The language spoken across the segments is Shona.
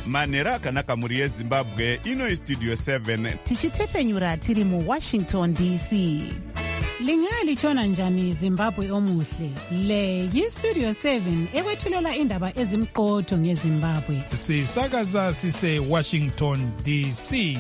manhero akanaka mhuri yezimbabwe. Ino istudio 7 tichitefenyura tiri muWashington DC. Lingalitshona njani Zimbabwe omuhle? Le yistudio 7 ekwethulela indaba ezimqotho ngeZimbabwe. Sisakaza sise Washington DC.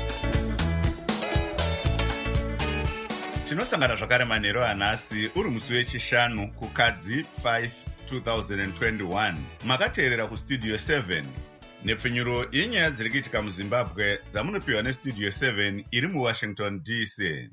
Tinosangana zvakare manhero anhasi uri musi wechishanu kukadzi 5 2021. Makateerera kustudio 7 nepfenyuro yenyaya dziri kuitika muZimbabwe dzamunopiwa nestudio 7 iri muWashington DC.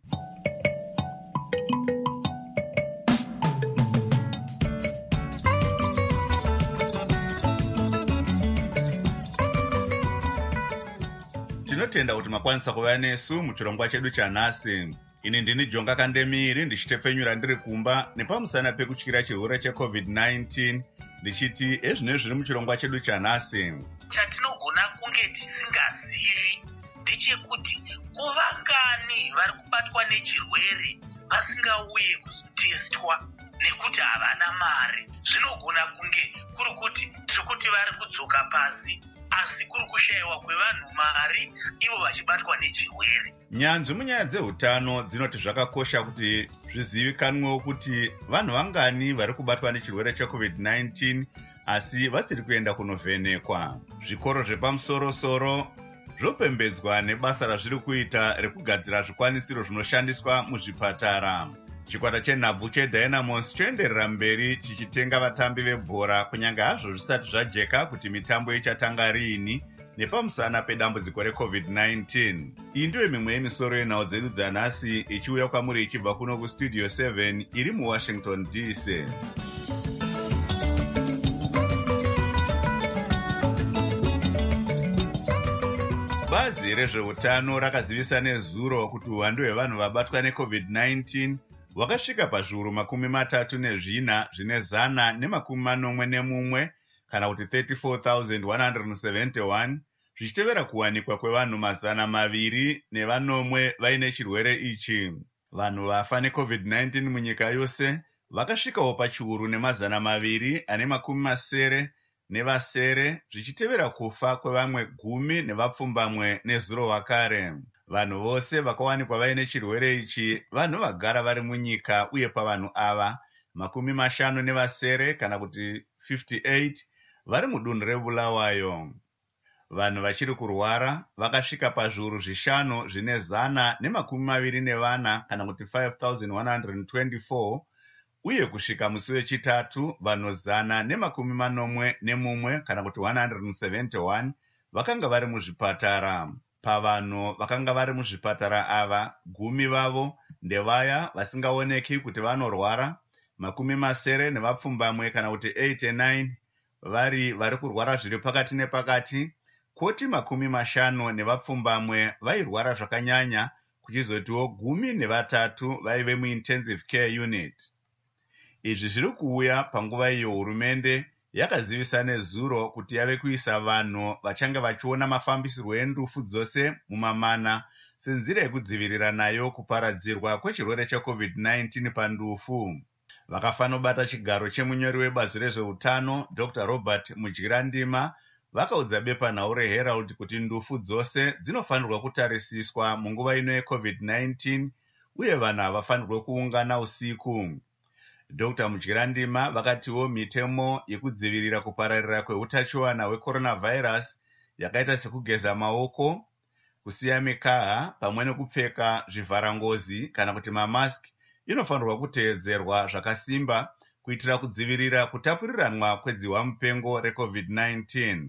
Tinotenda kuti makwanisa kuva nesu muchirongwa chedu chanhasi. Ini ndini Jonga Kandemiri ndichitepfenyura ndiri kumba nepamusana pekutyira chirwere cheCovid-19 ndichiti ezvinezvi zviri muchirongwa chedu chanhasi. Chatinogona kunge tisingazivi ndechekuti kuvangani vari kubatwa nechirwere vasingauye kuzotestwa nekuti havana mari. Zvinogona kunge kuri kuti tiri kuti vari kudzoka pasi asi kuri kushayiwa kwevanhu mari ivo vachibatwa nechirwere. Nyanzvi munyaya dzeutano dzinoti zvakakosha kuti zvizivikanwewo kuti vanhu vangani vari kubatwa nechirwere cheCovid-19 asi vasiri kuenda kunovhenekwa. Zvikoro zvepamusoro-soro zvopembedzwa nebasa razviri kuita rekugadzira zvikwanisiro zvinoshandiswa muzvipatara. Chikwata chenhabvu cheDynamos choenderera mberi chichitenga vatambi vebhora kunyange hazvo zvisati zvajeka kuti mitambo ichatanga riini nepamusana pedambudziko reCovid-19. Iyi ndiyo mimwe yemisoro yenhau dzedu dzanhasi ichiuya kwamuri ichibva kuno kustudio 7 iri muWashington DC. Bazi rezveutano rakazivisa nezuro kuti uwandu hwevanhu vabatwa neCovid-19 hwakasvika pazviuru 34 zvine 141 kana kuti 34,171 zvichitevera kuwanikwa kwevanhu 200 vaine chirwere ichi. Vanhu vafa neCovid-19 munyika yose vakasvikawo pachiuru 270 zvichitevera kufa kwevamwe 10 nevapfumbamwe nezuro wakare. Vanhu vose vakawanikwa vaine chirwere ichi vanhu vagara vari munyika uye pavanhu ava 50 kana kuti 58 vari mudunhu reBulawayo. Vanhu vachiri kurwara vakasvika pazviuru 5 zvine 124 kana kuti 5,124 uye kusvika musi wechitatu vanhu 141 kana kuti 171 vakanga vari muzvipatara. Pavanhu vakanga vari muzvipatara ava 10 vavo ndevaya vasingaoneki kuti vanorwara, 70 nevapfumbamwe kana kuti 89 vari kurwara zviri pakati nepakati, koti 50 nevapfumbamwe vairwara zvakanyanya, kuchizotiwo 13 vaive muintensive care unit. Izvi zviri kuuya panguva iyo hurumende yakazivisa nezuro kuti yave kuisa vanhu vachange vachiona mafambisirwo endufu dzose mumamana senzira yekudzivirira nayo kuparadzirwa kwechirwere cheCovid-19 pandufu. Vakafanobata chigaro chemunyori webazi rezveutano Dr. Robert Mudyirandima vakaudza bepanhau reHerald kuti ndufu dzose dzinofanirwa kutarisiswa munguva ino yeCovid-19 uye vanhu havafanirwe kuungana usiku. Dr. Mudyirandima vakatiwo mitemo yekudzivirira kupararira kweutachiona hwecoronavirus yakaita sekugeza maoko, kusiya mikaha pamwe nekupfeka zvivharangozi kana kuti mamaski inofanirwa kuteedzerwa zvakasimba kuitira kudzivirira kutapuriranwa kwedzihwamupengo reCovid-19.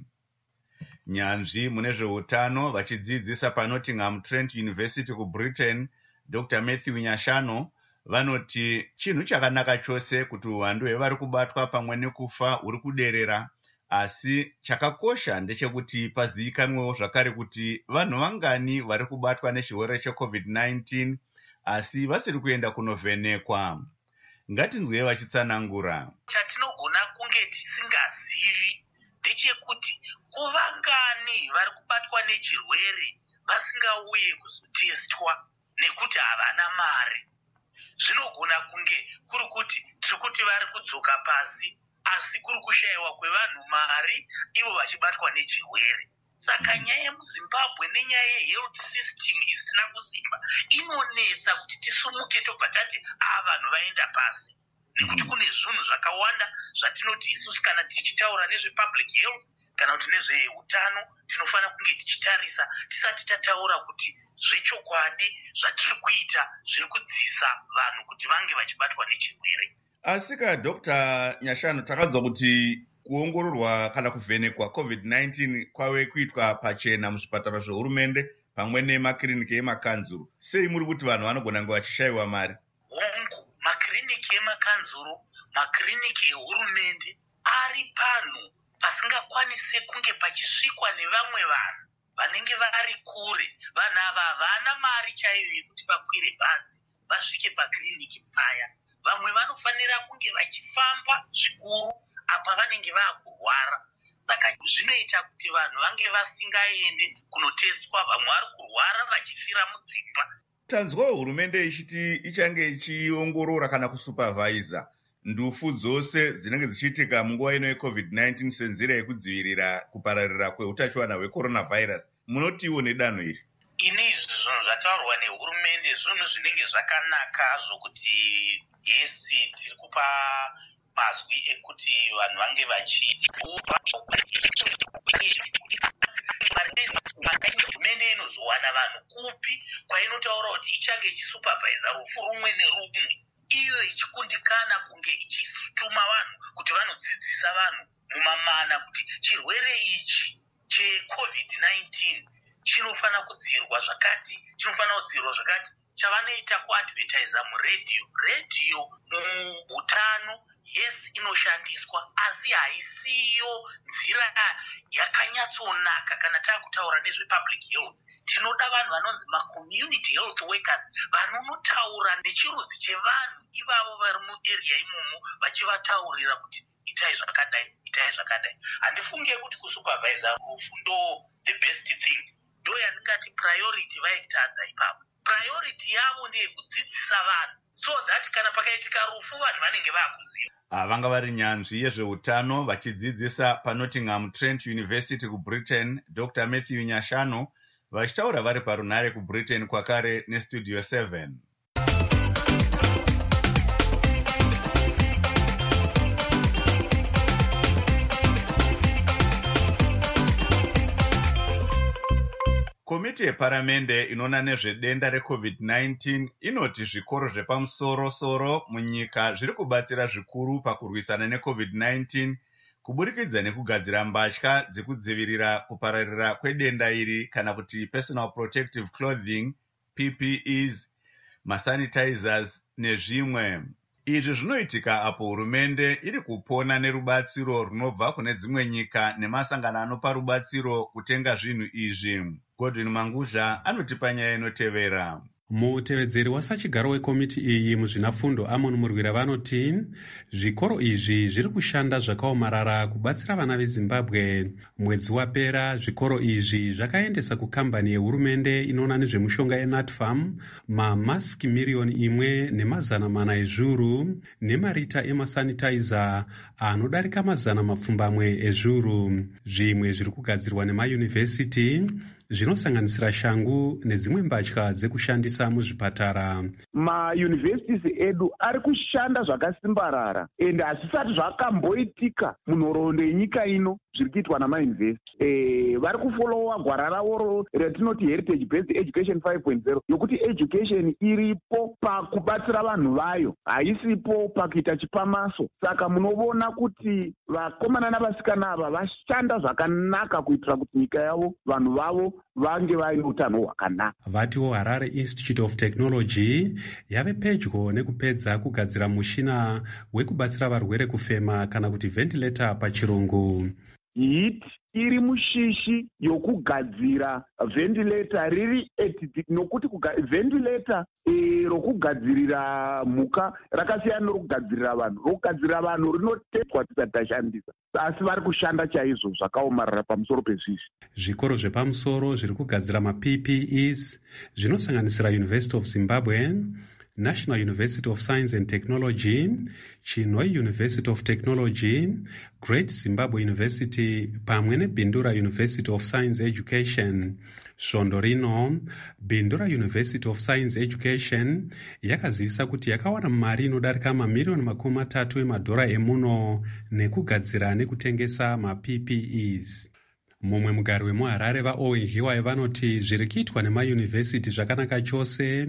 Nyanzvi mune zveutano vachidzidzisa paNottingham Trent University kuBritain, Dr. Matthew Nyashano vanoti chinhu chakanaka chose kuti uwandu hwevari kubatwa pamwe nekufa huri kuderera, asi chakakosha ndechekuti pazivikanwewo zvakare kuti vanhu vangani vari kubatwa nechirwere cheCovid-19 asi vasiri kuenda kunovhenekwa. Ngatinzwei vachitsanangura. Chatinogona kunge tisingazivi ndechekuti kuvangani vari kubatwa nechirwere vasingauye kuzotestwa nekuti havana mari. Zvinogona kunge kuri kuti tiri kuti vari kudzoka pasi asi kuri kushayiwa kwevanhu mari ivo vachibatwa nechirwere. Saka nyaya yemuzimbabwe nenyaya yehealth system isina kusimba inonetsa kuti tisumuke tobva tati vanhu vaenda pasi, nekuti kune zvinhu zvakawanda zvatinoti isusu kana tichitaura nezvepublic health kana kuti nezveutano tinofanira kunge tichitarisa tisati tataura kuti zvechokwadi zvatiri kuita zviri kudzisa vanhu kuti vange vachibatwa nechirwere. Asika Dr. Nyashanu, takanzwa kuti kuongororwa kana kuvhenekwa COVID-19 kwave kuitwa pachena muzvipatara zvehurumende pamwe nemakiriniki emakanzuru. Sei muri kuti vanhu vanogona kunge vachishayiwa mari? Hongu, makiriniki emakanzuru, makiriniki ehurumende ari panhu pasingakwanisi kunge pachisvikwa nevamwe vanhu vanenge vari kure. Vanhu ava havana mari chaiyo yekuti vakwire bhazi vasvike pakiriniki paya. Vamwe vanofanira kunge vachifamba zvikuru apa vanenge vakurwara. Saka zvinoita kuti vanhu vange vasingaende kunoteswa, vamwe vari kurwara vachifira mudzimba. Tanzwa hurumende ichiti ichange ichiongorora kana kusupervisa ndufu dzose dzinenge dzichiitika munguva ino yeCovid-19 senzira yekudzivirira kupararira kweutachiwana hwecoronavirus. Munotiwo nedanho iri? Izvi zvinhu zvataurwa nehurumende zvinhu zvinenge zvakanaka zvokuti yesi tiri kupa mazwi ekuti vanhu vange hurumende inozowana vanhu kupi kwainotaura kuti ichange ichisupervisa rufu rumwe nerumwe, iyo ichikundikana kunge ichituma vanhu kuti vanodzidzisa vanhu mumamana kuti chirwere ichi cheCovid-19 chinofanira kudzivirwa zvakati, chinofanira kudzivirwa zvakati. Chavanoita kuadvertisa muredhiyo, muutano, yes inoshandiswa, asi haisiyo nzira yakanyatsonaka kana taakutaura nezvepublic health. Tinoda vanhu vanonzi macommunity health workers vanonotaura nechirudzi chevanhu ivavo vari muarea imomo vachivataurira kuti itai zvakadai, itai zvakadai. Handifunge kuti kusupervisa rufu ndo the best thing. Ndo yandingati priority vaitadza ipapo. Priority yavo ndeyekudzidzisa vanhu so that kana pakaitika rufu vanhu vanenge vakuziva. Vanga vari nyanzvi yezveutano vachidzidzisa paNottingham Trent University kuBritain, Dr. Matthew Nyashanu, vachitaura vari parunhare kuBritain kwakare neStudio 7. Komiti yeparamende inoona nezvedenda reCovid-19 inoti zvikoro zvepamusoro-soro munyika zviri kubatsira zvikuru pakurwisana neCovid-19 kuburikidza nekugadzira mbatya dzekudzivirira kupararira kwedenda iri kana kuti personal protective clothing, PPEs, masanitizers nezvimwe. Izvi zvinoitika apo hurumende iri kupona nerubatsiro runobva kune dzimwe nyika nemasangano anopa rubatsiro kutenga zvinhu izvi. Godwin Manguzha anotipa nyaya inotevera. Mutevedzeri wasachigaro wekomiti iyi muzvinafundo Amon Murwira vanoti zvikoro izvi zviri kushanda zvakaomarara kubatsira vana veZimbabwe. Mwedzi wapera zvikoro izvi zvakaendesa kukambani yehurumende inoona nezvemushonga yeNatfarm mamasiki miriyoni 1.4 ezviuru nemarita emasanitizer anodarika 200 ezviuru. Zvimwe zviri kugadzirwa nemayunivhesiti zvinosanganisira shangu nedzimwe mbatya dzekushandisa muzvipatara. Mayunivhesiti edu ari kushanda zvakasimbarara ende hazvisati zvakamboitika munhoroondo yenyika ino zviri kuitwa namayunivhesiti. Vari kufolowa gwara ravo retinoti heritage based education 5.0 yokuti education iripo pakubatsira vanhu vayo, haisipo pakuita chipamaso. Saka munoona kuti vakomana navasikana ava vashanda zvakanaka kuitira kuti nyika yavo, vanhu vavo vange vaine utano hwakanaka. Vatiwo Harare Institute of Technology yave pedyo nekupedza kugadzira mushina wekubatsira varwere kufema kana kuti ventilator pachirungu. HIT iri mushishi yokugadzira ventilator riri nokuti ventilator rokugadzirira mhuka rakasiyana norokugadzirira vanhu. Rokugadzirira vanhu rinotedzwa tisati tashandisa, asi vari kushanda chaizvo zvakaomarara pamusoro pezvizvi. Zvikoro zvepamusoro zviri kugadzira maPPEs zvinosanganisira University of Zimbabwe, National University of Science and Technology, Chinhoyi University of Technology, Great Zimbabwe University pamwe neBindura University of Science Education. Svondo rino, Bindura University of Science Education yakazivisa kuti yakawana mari inodarika mamiliyoni $3 emuno nekugadzira nekutengesa maPPEs. Mumwe mugari wemuHarare vaOwen Hiwai vanoti zviri kuitwa nemayunivhesiti zvakanaka chose,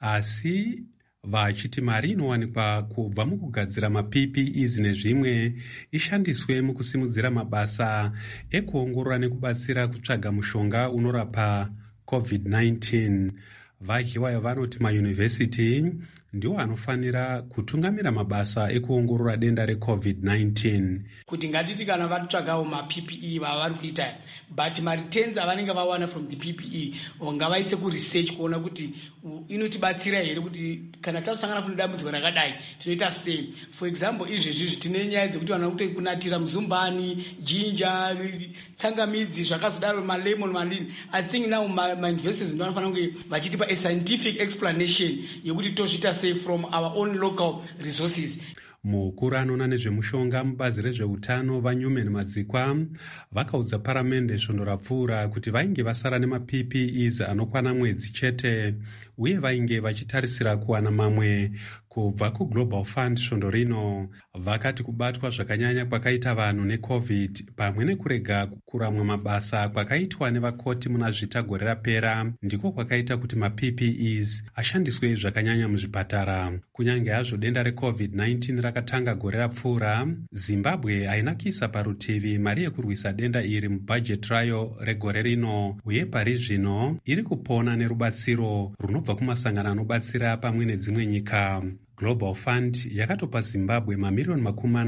asi vachiti mari inowanikwa kubva mukugadzira maPPEs nezvimwe ishandiswe mukusimudzira mabasa ekuongorora nekubatsira kutsvaga mushonga unorapa COVID-19. VaHiwai vanoti mayunivhesiti ndiwo anofanira kutungamira mabasa ekuongorora denda reCOVID-19. Kuti ngatiti kana vatsvagawo maPPE vari kuita, but mareturns avanenge vawana from the PPE ngavaise kuresearch kuona kuti inotibatsira here kuti kana tasangana kune dambudziko rakadai tinoita sei. For example, izvezvi tine nyaya dzekuti vana kuti kunatira muzumbani, jinja, tsangamidzi zvakazodaro, malemon, malini. I think now my universities ndinofanira kunge vachitipa a scientific explanation yekuti tozviita sei from our own local resources. Mukuru anoona nezvemushonga mubazi rezveutano vaNewman Madzikwa vakaudza paramende svondo rapfuura kuti vainge vasara nemaPPEs anokwana mwedzi chete uye vainge vachitarisira kuwana mamwe kubva kuGlobal Fund. Svondo rino vakati kubatwa zvakanyanya kwakaita vanhu neCOVID pamwe nekurega kuramwa mabasa kwakaitwa nevakoti muna zvita gore rapera ndiko kwakaita kuti maPPEs ashandiswe zvakanyanya muzvipatara. Kunyange hazvo denda reCOVID-19 rakatanga gore rapfuura, Zimbabwe haina kuisa parutivi mari yekurwisa denda iri mubhajeti rayo regore rino, uye pari zvino iri kupona nerubatsiro runobva kumasangano anobatsira pamwe nedzimwe nyika. Global Fund yakatopa Zimbabwe mamiliyoni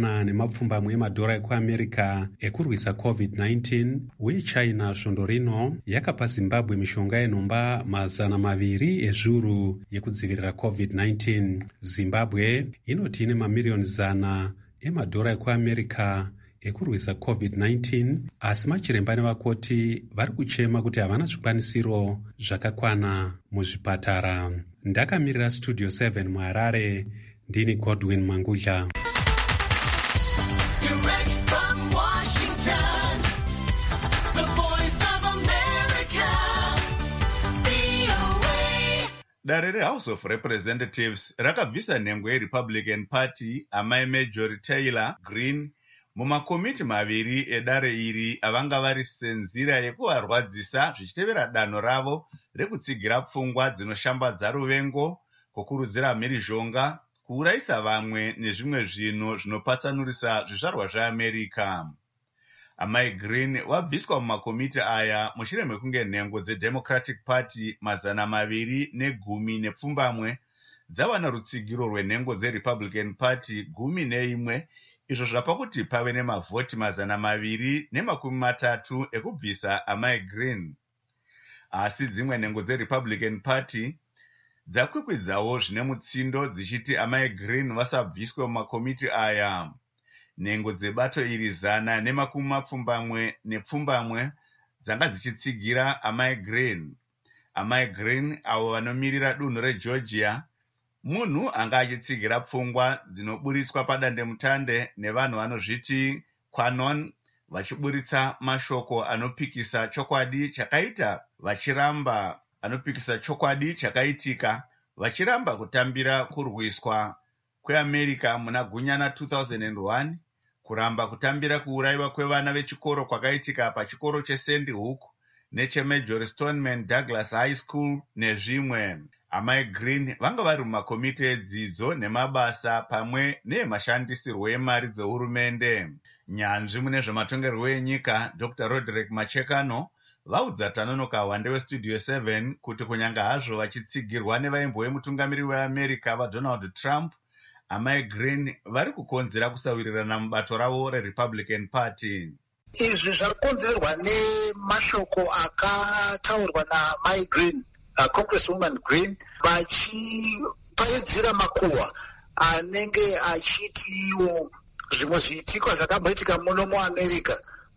$40 ekuAmerica ekurwisa COVID-19, uye China svondo rino yakapa Zimbabwe mishonga yenomba $200 yekudzivirira COVID-19. Zimbabwe inoti ine mamiliyoni $100 ekuAmerica ekurwisa COVID-19, asi machiremba nevakoti vari kuchema kuti havana zvikwanisiro zvakakwana muzvipatara. Ndakamirira Studio 7 muHarare, ndini Godwin Mangudla. Dare reHouse of Representatives rakabvisa nhengo yeRepublican Party amai Marjorie Taylor Greene mumakomiti maviri edare iri avanga vari senzira yekuvarwadzisa zvichitevera danho ravo rekutsigira pfungwa dzinoshambadza ruvengo, kukurudzira mhirizhonga, kuurayisa vamwe nezvimwe zvinhu zvinopatsanurisa zvizvarwa zveAmerica. Amai Greene wabviswa mumakomiti aya mushure mekunge nhengo dzeDemocratic Party 210 dzawana rutsigiro rwenhengo dzeRepublican Party 11, izvo zvapa kuti pave nemavhoti 230 ekubvisa amai Greene. Asi dzimwe nhengo dzeRepublican Party dzakwikwidzawo zvine mutsindo dzichiti amai Greene vasabviswe mumakomiti aya. Nhengo dzebato iri 120 dzanga dzichitsigira amai Greene. Amai Greene avo vanomirira dunhu reGeorgia, munhu anga achitsigira pfungwa dzinoburitswa padandemutande nevanhu vanozviti Qanon, vachiburitsa mashoko anopikisa chokwadi chakaitika, vachiramba kutambira kurwiswa kweAmerica muna gunyana 2001, kuramba kutambira kuurayiwa kwevana vechikoro kwakaitika pachikoro cheSandy Hook necheMarjorie Stoneman Douglas High School nezvimwe. Amai Greene vanga vari mumakomiti edzidzo nemabasa pamwe neemashandisirwo emari dzehurumende. Nyanzvi mune zvematongerwo enyika Dr. Roderick Machekano vaudza Tanonoka Wande weStudio 7 kuti kunyanga hazvo vachitsigirwa nevaimbo vemutungamiri weAmerica vaDonald Trump, amai Greene vari kukonzera kusawirirana mubato ravo reRepublican Party. Izvi zvarikonzerwa nemashoko akataurwa naMai Greene, Congresswoman Greene, vachipaidzira makuhwa anenge achitiwo zvimwe zviitikwa zvakamboitika muno muAmerica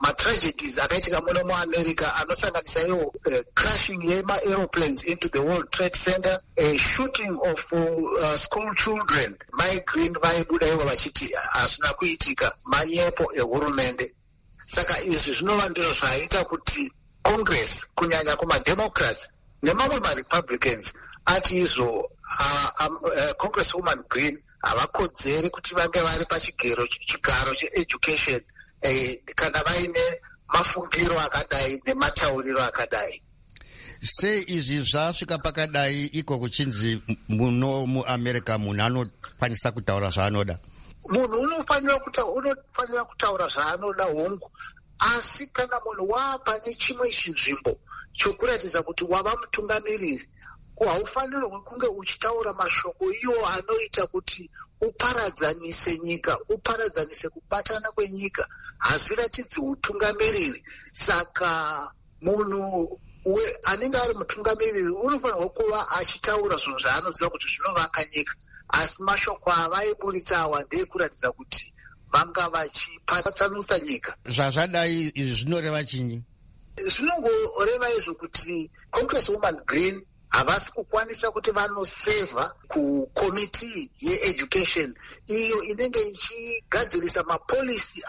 matragedies akaitika muno muamerica anosanganisa iwo crashing yema-aeroplanes into the World Trade Center, shooting of school children. MyGreen vaibuda ivo vachiti hazvina kuitika, manyepo ehurumende. Saka izvi zvinova ndizvo zvaita kuti Congress, kunyanya kumademocrats nemamwe maRepublicans, ati izvo Congresswoman Green havakodzeri kuti vange vari pachigaro cheeducation kana vaine mafungiro akadai nematauriro akadai. Sei izvi zvasvika pakadai iko kuchinzi muno muAmerica munhu anokwanisa kutaura zvaanoda? Munhu unofanira kutaura zvaanoda hongu, asi kana munhu wapane chimwe chinzvimbo chokuratidza kuti wava mutungamiriri, haufanirwi kunge uchitaura mashoko iwo anoita kuti uparadzanise nyika, uparadzanise kubatana kwenyika, hazviratidzi utungamiriri. Saka munhu anenge ari mutungamiriri unofanirwa kuva achitaura zvinhu zvaanoziva kuti zvinovaka nyika, asi mashoko avaiburitsa awa ndeekuratidza kuti vanga vachipatsanusa nyika. Zvazvadai izvi zvinoreva chinyi? Zvinongoreva izvo kuti Congresswoman Green havasi kukwanisa kuti vanosevha kukomiti yeeducation iyo inenge ichigadzirisa mapolisi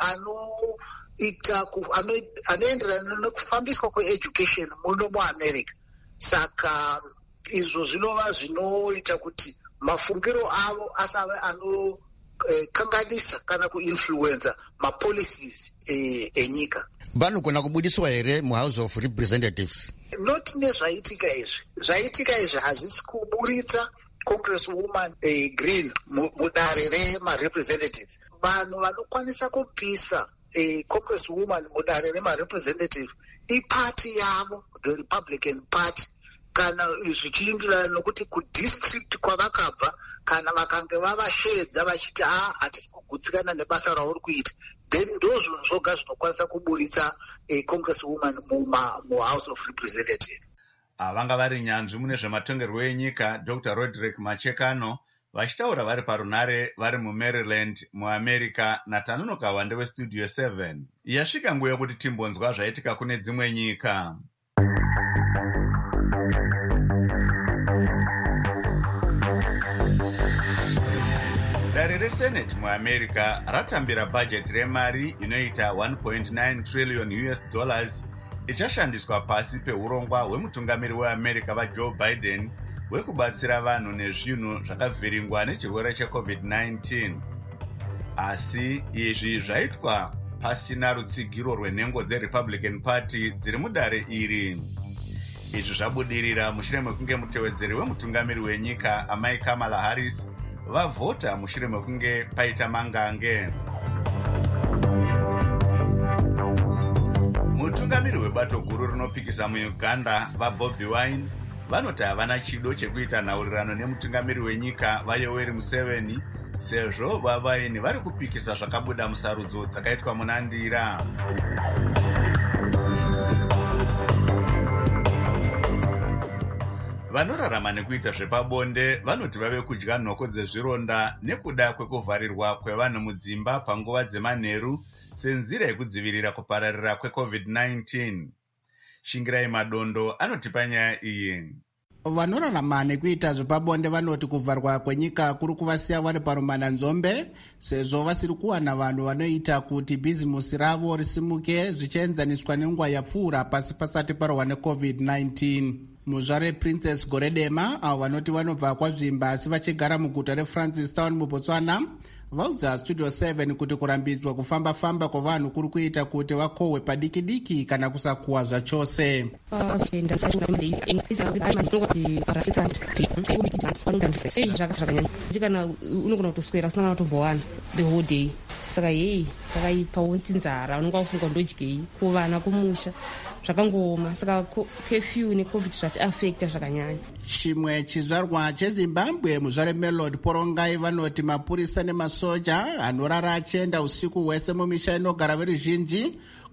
anoenderana nekufambiswa kweeducation muno muAmerica. Saka izvo zvinova zvinoita kuti mafungiro avo asave anokanganisa kana kuinfluenza mapolicies enyika. Vanogona kubudiswa here muHouse of Representatives? Not nezvaitika izvi hazvisi kuburitsa Congresswoman Green mudare remarepresentatives. Vanhu vanokwanisa kupisa Congresswoman mudare remarepresentatives ipati yavo, the Republican Party, kana zvichienderana nokuti kudistrict kwavakabva kana vakange vavashedza vachiti hatisi kugutsikana nebasa rauri kuita, then ndozvo zvoga zvinokwanisa kuburitsa Congresswoman muHouse of Representatives. Vanga vari nyanzvi mune zvematongerwo enyika Dr. Roderick Machekano vachitaura vari parunare vari muMaryland muAmerica naTanonoka Wande weStudio 7. Yasvika nguva yokuti timbonzwa zvaitika kune dzimwe nyika. Dare reSenate muAmerica ratambira bhajeti remari inoita $1.9 trillion ichashandiswa pasi peurongwa hwemutungamiri weAmerica vaJoe Biden hwekubatsira vanhu nezvinhu zvakavhiringwa nechirwere cheCovid-19. Asi izvi zvaitwa pasina rutsigiro rwenhengo dzeRepublican Party dziri mudare iri. Izvi zvabudirira mushure mekunge mutevedzeri wemutungamiri wenyika amai Kamala Harris vavhota mushure mekunge paita mangange. Mutungamiri webato guru rinopikisa muUganda vaBobi Wine vanoti havana chido chekuita nhaurirano nemutungamiri wenyika vaYoweri Museveni sezvo vaWine vari kupikisa zvakabuda musarudzo dzakaitwa muna Ndira. Vanorarama nekuita zvepabonde vanoti vave kudya nhoko dzezvironda nekuda kwekuvharirwa kwevanhu mudzimba panguva dzemanheru senzira yekudzivirira kupararira kweCovid-19. Shingirai Madondo anotipa nyaya iyi. Vanorarama nekuita zvepabonde vanoti kuvharwa kwenyika kuri kuvasiya vari parumana nzombe sezvo vasiri kuwana vanhu vanoita kuti bhizimusi ravo risimuke zvichienzaniswa nenguva yapfuura pasi pasati parohwa neCovid-19. Muzvare Princess Goredema avo vanoti vanobva kwazvimba asi vachigara muguta reFrancistown muBotswana vaudza Studio 7 kuti kurambidzwa kufamba-famba kwavanhu kuri kuita kuti vakohwe padiki-diki kana kusakuwa zvachose. Kana unogona kutoswera usina kutombowana the whole day. Saka yei takaipawo nzara unonga ufunga ndodyei kuvana kumusha zvakangoma. Saka curfew neCovid zvati affecta zvakanyanya. Chimwe chizvarwa cheZimbabwe muzvare Melody Porongai vanoti mapurisa nemasoja anorara achienda usiku hwese mumisha inogara veruzhinji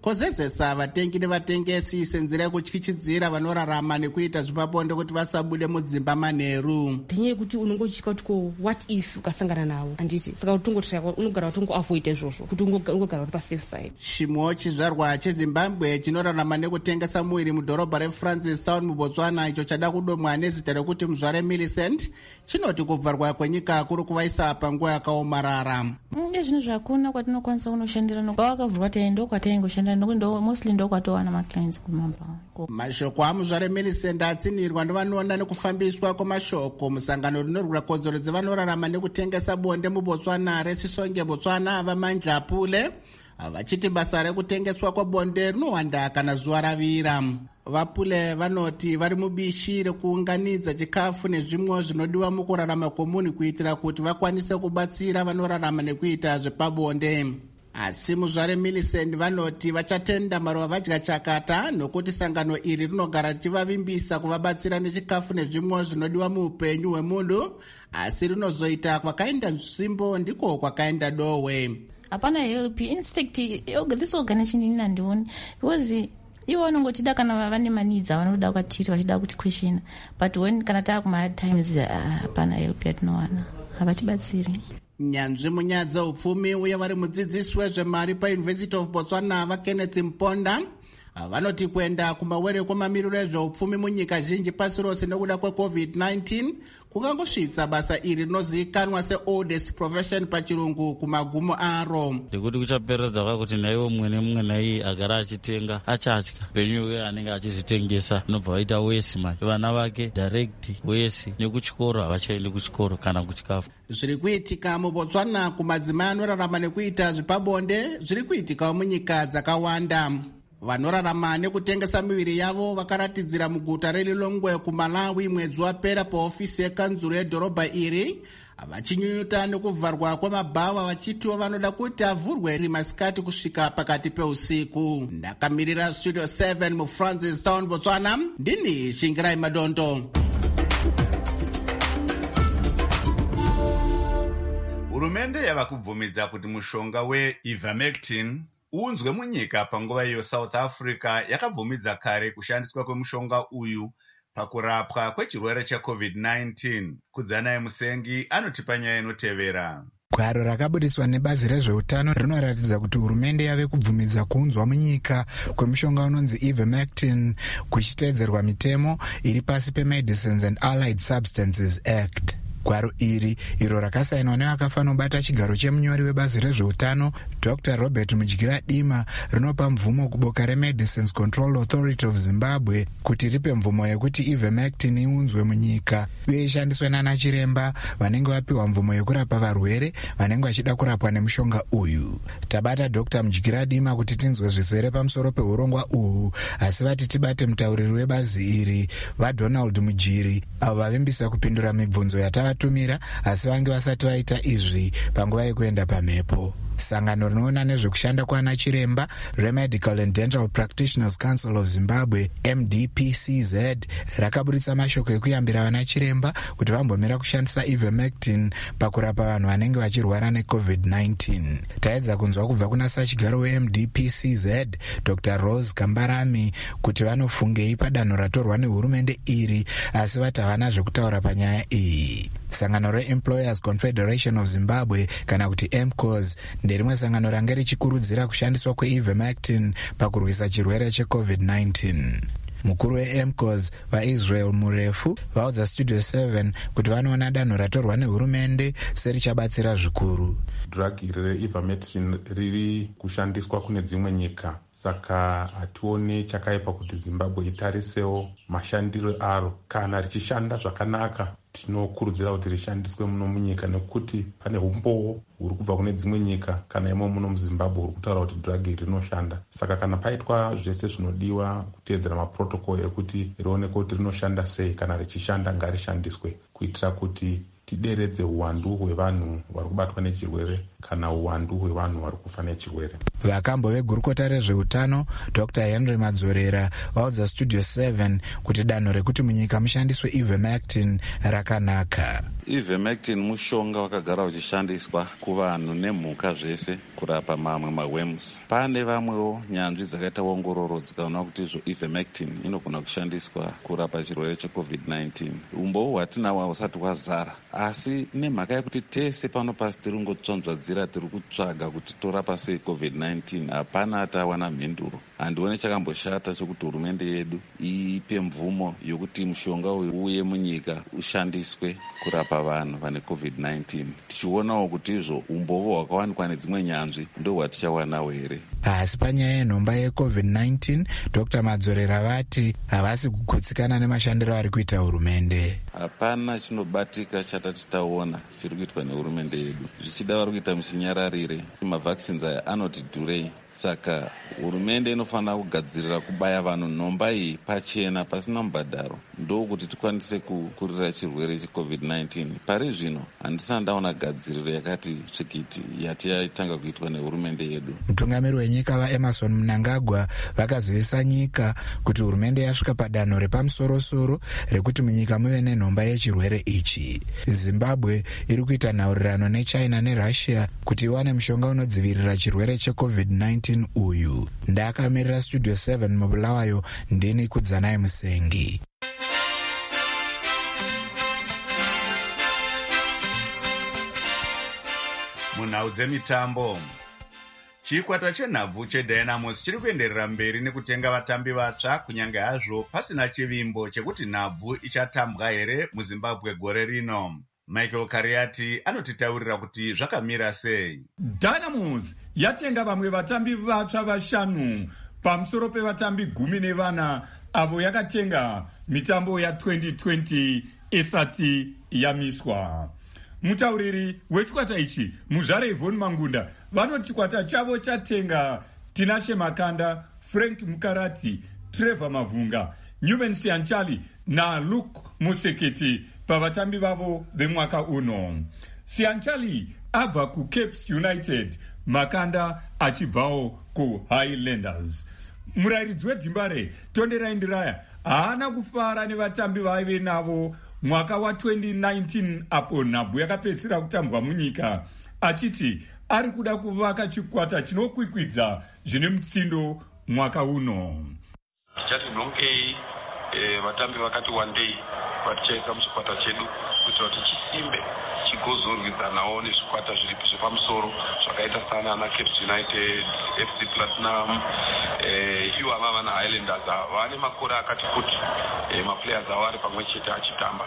kozezesa vatengi nevatengesi senzira yekutyityidzira vanorarama nekuita zvepabonde kuti vasabude mudzimba manheru. Ndenyaya yekuti unongotyika kuti what if ukasangana navo handiti, saka unogara utongoavoida izvozvo kuti ungogara uri pasafe side. Chimwe chizvarwa chezimbabwe chinorarama nekutengesa muviri mudhorobha reFrancistown muBotswana, icho chada kudomwa nezita rekuti Muzvare Millicent, chinoti kuvharwa kwenyika kuri kuvaisa panguva yakaomarara. Ndezvinhu zvakuna kwatinokwanisa kunoshandira nokavakavhurwa taindo kwataingoshandira mostly ndokwatowana maclients kumamba. Mashoko aMuzvare Millicent atsinirwa ndovanoona nekufambiswa kwamashoko musangano rinorwira kodzero dzevanorarama nekutengesa bonde muBotswana reSisonge Botswana vaMandla Pule, vachiti basa rekutengeswa kwabonde rinowanda kana zuva ravira. Vapule vanoti vari mubishi rekuunganidza chikafu nezvimwe zvinodiwa mukurarama komunhu kuitira kuti vakwanise kubatsira vanorarama nekuita zvepabonde. Asi Muzvare Millicent vanoti vachatenda maruva vadya chakata nokuti sangano iri rinogara richivavimbisa kuvabatsira nechikafu nezvimwe zvinodiwa muupenyu hwemunhu, asi rinozoita kwakaenda nzvimbo ndiko kwakaenda dohwe. Hapana help. In fact, this organization inandioni because ivo vanongotida kana vane manidza vanoda kwatiri vachida kuti question, but when kana taa kuma times hapana help yatinowana, havatibatsiri. Nyanzvi munyaya dzeupfumi uye vari mudzidzisi wezvemari paUniversity of Botswana vaKenneth Mponda vanoti kuenda kumawere kwemamiriro ezveupfumi munyika zhinji pasi rose nekuda kweCovid-19 kukangosvitsa basa iri rinozivikanwa seoldest profession pachirungu kumagumo aro. Ndekuti kuchaperedza kwakuti naiwo mumwe nemumwe nai agara achitenga achatya penyu uye anenge achizvitengesa nobva vaita wesi manje vana vake direct wesi nekuchikoro havachaendi kuchikoro kana kuchikafu. Zviri kuitika muBotswana kumadzimai anorarama nekuita zvepabonde zviri kuitikawo munyika dzakawanda. Vanorarama nekutengesa miviri yavo vakaratidzira muguta reLilongwe kuMalawi mwedzi wapera paofisi yekanzuro yedhorobha iri, vachinyunyuta nekuvharwa kwemabhawa vachitiwo vanoda kuti avhurwe rimasikati kusvika pakati peusiku. Ndakamirira Studio 7 muFrancistown, Botswana, ndini Shingirai Madondo. Hurumende yava kubvumidza kuti mushonga weIvermectin uunzwe munyika panguva iyo South Africa yakabvumidza kare kushandiswa kwemushonga uyu pakurapwa kwechirwere cheCovid-19. Kudzanai Musengi anotipa nyaya inotevera. Gwaro rakabudiswa nebazi rezveutano rinoratidza kuti hurumende yave kubvumidza kuunzwa munyika kwemushonga unonzi Ivermectin kuchiteedzerwa mitemo iri pasi peMedicines and Allied Substances Act. Gwaro iri iro rakasainwa nevakafanobata chigaro chemunyori webazi rezveutano Dr. Robert Mudyira-Dima rinopa mvumo kuboka reMedicines Control Authority of Zimbabwe kuti ripe mvumo yekuti Ivermectin iunzwe munyika uye ishandiswe nanachiremba vanenge vapiwa mvumo yekurapa varwere vanenge vachida kurapwa nemushonga uyu. Tabata Dr. Mudyira-Dima kuti tinzwe zvizere pamusoro peurongwa uhu, asi vati tibate mutauriri webazi iri vaDonald Mujiri avo vavimbisa kupindura mibvunzo yatavatumira asi vange vasati vaita izvi panguva yekuenda pamhepo. Sangano rinoona nezvekushanda kwaana chiremba reMedical and Dental Practitioners Council of Zimbabwe MDPCZ rakaburitsa mashoko ekuyambira vana chiremba kuti vambomira kushandisa Ivermectin pakurapa vanhu vanenge vachirwara neCovid-19. Taedza kunzwa kubva kuna sachigaro weMDPCZ Dr. Rose Kambarami kuti vanofungei padanho ratorwa nehurumende iri, asi vati havana zvekutaura panyaya iyi. Sangano reEmployers Confederation of Zimbabwe kana kuti MCOS nderimwe sangano range richikurudzira kushandiswa kweIvermectin pakurwisa chirwere cheCovid-19. Mukuru weMCOS vaIsrael Murefu vaudza Studio 7 kuti vanoona danho ratorwa nehurumende serichabatsira zvikuru. Drug iri reIvermectin riri kushandiswa kune dzimwe nyika, saka hationi chakaipa kuti Zimbabwe itarisewo mashandiro aro. Kana richishanda zvakanaka tinokurudzira kuti rishandiswe muno munyika nekuti pane umbowo huri kubva kune dzimwe nyika kana imo muno muZimbabwe huri kutaura kuti drug iri rinoshanda. Saka kana paitwa zvese zvinodiwa kuteedzera maprotocol ekuti rionekwe kuti rinoshanda sei, kana richishanda ngarishandiswe kuitira kuti tideredze uwandu hwevanhu vari kubatwa nechirwere kana uwandu hwevanhu vari kufa nechirwere. Vakambo vegurukota rezveutano Dr. Henry Madzorera vaudza Studio 7 kuti danho rekuti munyika mushandiswe ivermectin rakanaka. Ivermectin mushonga wakagara uchishandiswa kuvanhu nemhuka zvese kurapa mamwe maworms. Pane vamwewo nyanzvi dzakaita ongororo dzikaona kuti izvo ivermectin inogona kushandiswa kurapa chirwere cheCovid-19. Umboo hwatinahwo husati hwazara, asi nemhaka yekuti tese pano pasi tiri kungotsvanzvadzira, tiri kutsvaga kuti torapa sei COVID-19, hapana atawana mhinduro. Handione chakamboshata chokuti hurumende yedu ipe mvumo yokuti mushonga uyu uye munyika ushandiswe kurapa vanhu vane COVID-19. Tichionawo kuti izvo umboo hwakawanikwa nedzimwe nyanzvi ndo hwatichawanawo here. Asi panyaya yenhomba yeCovid-19, Dr. Madzorera vati havasi kugutsikana nemashandiro ari kuita hurumende. Hapana chinobatika chatati taona chiri kuitwa nehurumende yedu. Zvichida vari kuita musinyararire. Mavaccines aya anoti dhurei. Saka hurumende inofanira kugadzirira kubaya vanhu nhomba iyi pachena pasina mubhadharo, ndokuti tikwanise kukurira chirwere cheCovid-19. Pari zvino handisana ndaona gadziriro yakati tsvikiti yati yaitanga kuitwa nehurumende yedu. Mutungamiri wenyika vaEmerson Mnangagwa vakazivisa nyika kuti hurumende yasvika padanho repamusorosoro rekuti munyika muve nenhomba yechirwere ichi. Zimbabwe iri kuita nhaurirano neChina neRussia kuti iwane mushonga unodzivirira chirwere cheCovid-19 uyu. Ndakamirira Studio 7 mubulawayo, ndini Kudzanai Musengi. Munhau dzemitambo, chikwata chenhabvu cheDynamos chiri kuenderera mberi nekutenga vatambi vatsva kunyange hazvo pasina chivimbo chekuti nhabvu ichatambwa here muZimbabwe gore rino. Michael Kariati anotitaurira kuti zvakamira sei. Dynamos yatenga vamwe vatambi vatsva vashanu pamusoro pevatambi 14 avo yakatenga mitambo ya2020 isati yamiswa. Mutauriri wechikwata ichi Muzvare Yvonne Mangunda vanoti chikwata chavo chatenga Tinashe Makanda, Frank Mukarati, Trevor Mavunga, Newman Sianchali na Luke Museketi pavatambi vavo vemwaka uno. Sianchali abva kuCapes United, Makanda achibvawo kuHighlanders. Murairidzi weDhimbare Tonderai Ndiraya haana kufara nevatambi vaive navo mwaka wa2019 apo nhabvu yakapedzisira kutambwa munyika, achiti ari kuda kuvaka chikwata chinokwikwidza zvine mutsindo mwaka uno. Tichati nhonkei vatambi vakati wandei vatichaisa muchikwata chedu kuitira kuti chisimbe chigozorwidzanawo nezvikwata zviripo zvepamusoro zvakaita sana ana Capes United, FC Platinum, ivo amava naHighlanders vane makore akati kuti maplayers avo ari pamwe chete achitamba.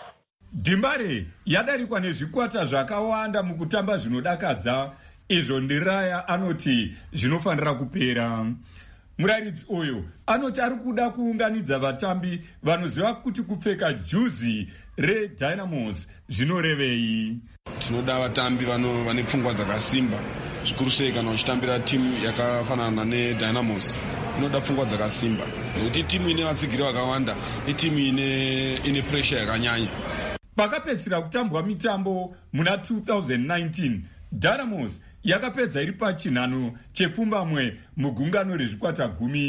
Dhimbare yadarikwa nezvikwata zvakawanda mukutamba zvinodakadza, izvo Ndiraya anoti zvinofanira kupera. Murairidzi uyu anoti ari kuda kuunganidza vatambi vanoziva kuti kupfeka juzi reDynamos zvinorevei. Tinoda vatambi vane pfungwa dzakasimba, zvikuru sei kana uchitambira timu yakafanana neDynamos. Inoda pfungwa dzakasimba nokuti timu ine vatsigiri vakawanda, itimu ine pressure yakanyanya. Pakapedzisira kutambwa mitambo muna 2019, Dynamos yakapedza iri pachinhano chepfumbamwe mugungano rezvikwata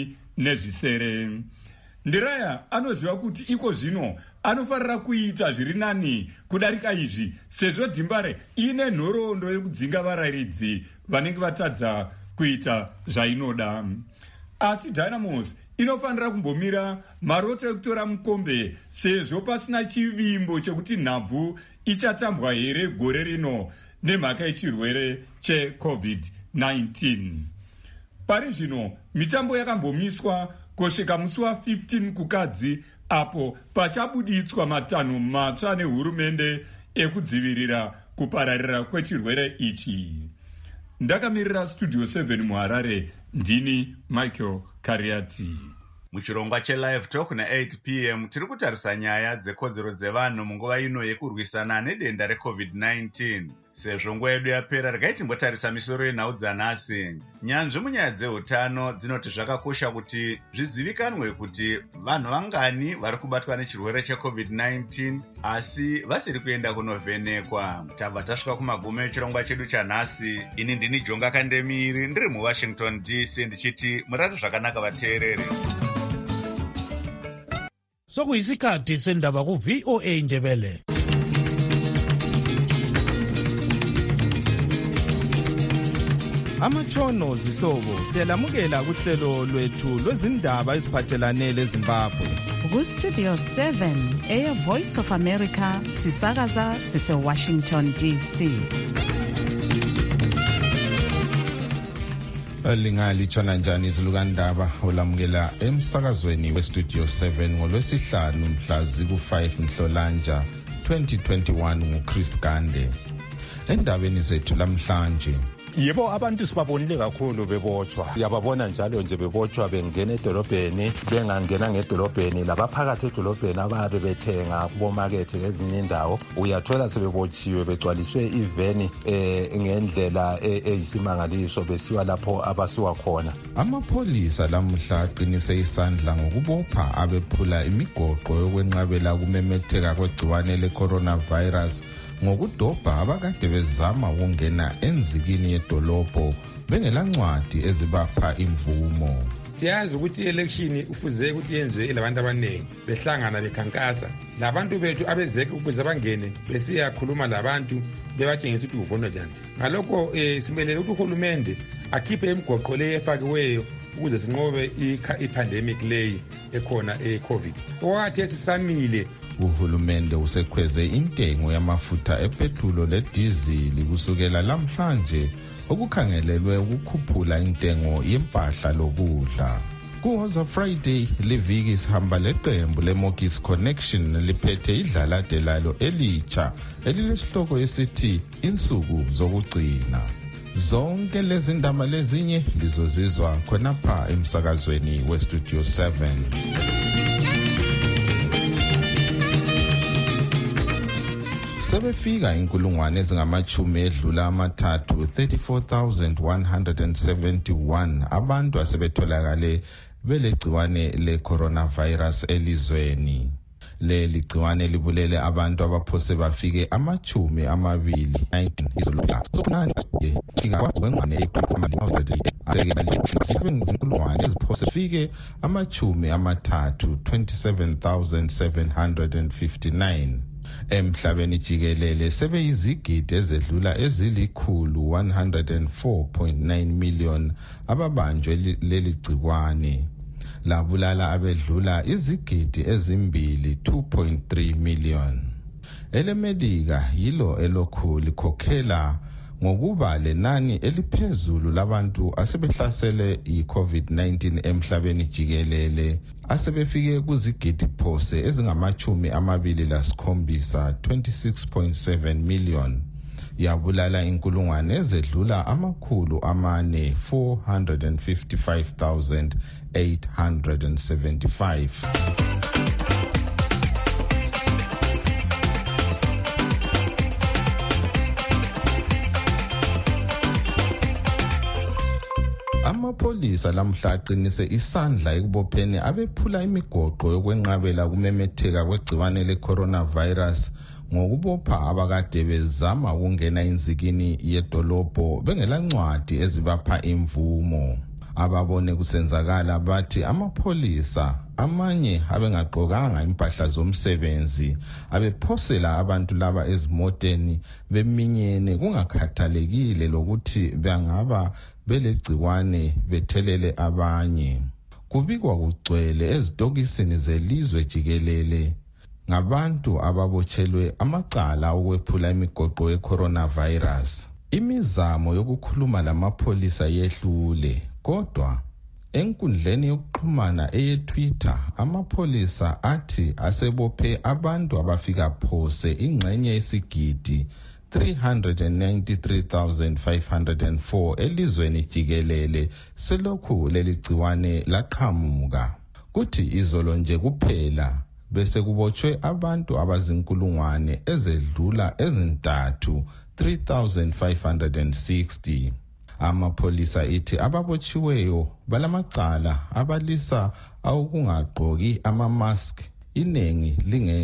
10. Ndiraya anoziva kuti iko zvino anofanira kuita zviri nani kudarika izvi, sezvo Dhimbare ine nhoroondo yekudzinga varairidzi vanenge vatadza kuita zvainoda. Asi Dynamos inofanira kumbomira maroto ekutora mukombe, sezvo pasina chivimbo chekuti nhabvu ichatambwa here gore rino nemhaka yechirwere cheCovid-19. Pari zvino mitambo yakambomiswa kusvika musi wa15 kukadzi, apo pachabuditswa matanho matsva nehurumende ekudzivirira kupararira kwechirwere ichi. Ndakamirira Studio 7 muHarare, ndini Michael Kariati. Muchirongwa cheLive Talk na8 p.m. tiri kutarisa nyaya dzekodzero dzevanhu munguva ino yekurwisana nedenda reCovid-19. Sezvo nguva yedu yapera, regai timbotarisa misoro yenhau dzanhasi. Nyanzvi munyaya dzeutano dzinoti zvakakosha kuti zvizivikanwe kuti vanhu vangani vari kubatwa nechirwere cheCovid-19 asi vasiri kuenda kunovhenekwa. Tabva tasvika kumagumo echirongwa chedu chanhasi. Ini ndini Jonga Kandemiri ndiri muWashington DC ndichiti murari zvakanaka vateereri. Sokuyisikhathi sendaba ku-VOA Ndebele. Amatshono zihlobo siyalamukela kuhlelo lwethu lwezindaba eziphathelane leZimbabwe. Ku-Studio 7 Voice of America sisakaza sise-Washington DC. Lingalithona njani izilukandaba olamukela emsakazweni weStudio 7 ngolwesihlanu mhla ziku-5 Nhlolanja 2021 nguChris Gande. Endabeni zethu lamhlanje, yebo abantu sibabonile kakhulu bebotshwa, yababona njalo nje bebotshwa bengena edolobheni bengangena ngedolobheni, labaphakathi edolobheni ababe bethenga kubomakethe lezinye indawo uyathola sebebotshiwe begcwaliswe iveni ngendlela eyisimangaliso besiwa lapho abasiwa khona. Amapholisa lamuhla aqinise isandla ngokubopha abephula imigoqo yokwenqabela ukumemetheka kwegciwane le-coronavirus ngokudobha abakade bezama ukungena enzikini yedolobho bengelancwadi ezibapha imvumo. Siyazi ukuthi i-election ufuze ukuthi yenziwe labantu abaningi behlangana bekhankasa. Labantu bethu abezeke ufuze bangene besiyakhuluma labantu bebatshengisa ukuthi uvuna njani. Ngalokho simelele ukuthi uhulumende akhiphe imigoqo le efakiweyo ukuze sinqobe i-pandemic leyi ekhona e-COVID. Okwakhe sisamile uhulumende usekhweze intengo yamafutha epetrulo ledizili kusukela lamhlanje okukhangelelwe ukukhuphula intengo yempahla lokudla. Kuhoza Friday leviki sihamba leqembu leMokis Connection liphethe idlalade lalo elitsha elilesihloko esithi insuku zokugcina. Zonke lezi ndaba lezinye lizozizwa khonapha emsakazweni weStudio 7. Sebefika inkulungwane ezingamachumi edlula amathathu 34,171 abantu asebetholakale belegciwane le-coronavirus elizweni. Leli gciwane libulele abantu abaphose bafike amachumi amabili 19 izolula sokunani fika kwengwane izinkulungwane eziphose fike amachumi amathathu 27,759. Emhlabeni jikelele sebeyizigidi ezedlula ezilikhulu 104.9 million ababanjwe leli gciwane. Labulala abedlula izigidi ezimbili 2.3 million. Elemedica yilo elokhu likhokhela ngokuba lenani eliphezulu labantu asebehlasele i-COVID-19 emhlabeni jikelele asebefike kuzigidi phose ezingamachumi amabili lasikhombisa 26.7 million. Yabulala inkulungwane ezedlula amakhulu amane 455,875. Amapholisa lamhla aqinise isandla ekubopheni abephula imigoqo yokwenqabela ukumemetheka kwegciwane le-coronavirus ngokubopha abakade bezama ukungena inzikini yedolobho bengelancwadi ezibapha imvumo. Ababone kusenzakala bathi amapholisa amanye abengaqokanga impahla zomsebenzi abephosela abantu laba ezimoteni beminyene kungakhathalekile lokuthi bangaba belegciwane bethelele abanye. Kubikwa kugcwele ezitokisini zelizwe jikelele ngabantu ababotshelwe amacala okwephula imigoqo ye-coronavirus. Imizamo yokukhuluma lamapholisa yehlule, kodwa enkundleni yokuxhumana eye-Twitter amapholisa athi asebophe abantu abafika phose ingxenye yesigidi 393,504 elizweni jikelele selokhu leligciwane laqhamuka. Kuthi izolo nje kuphela bese kubotshwe abantu abazinkulungwane ezedlula ezintathu 3,560. Amapholisa ithi ababotshiweyo balamacala abalisa awokungagqoki amamask, iningi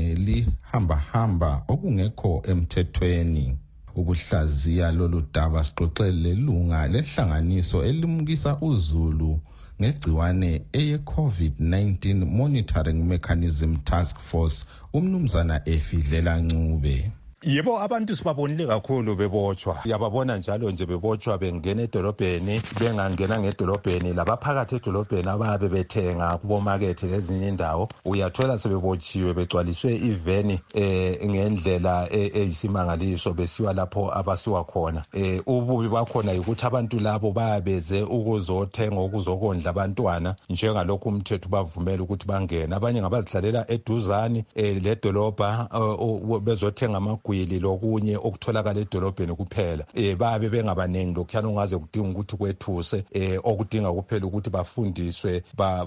lingelihamba okungekho emthethweni. Ukuhlaziya lolu daba sixoxele lunga lenhlanganiso elimukisa uzulu ngegciwane eye-COVID-19 Monitoring Mechanism Task Force, umnumzana Efidlela Ncube. Yebo, abantu sibabonile kakhulu bebotshwa. Yababona njalo nje bebotshwa bengena edolobheni, bengangena ngedolobheni, labaphakathi edolobheni ababe bethenga kubomakethe lezinye indawo. Uyathola sebebotshiwe begcwaliswe iveni ngendlela eyisimangaliso besiwa lapho abasiwa khona. Ububi bakhona ukuthi abantu labo bayabeze ukuzothenga ukuzokondla abantwana njengalokho umthetho bavumela ukuthi bangene. Abanye ngabazidlalela eduzane ledolobha bezothenga amagwili lokunye okutholakala edolobheni kuphela. Babe bengabanengi lokhuyana ungaze kudinga ukuthi kwethuse okudinga kuphela ukuthi bafundiswe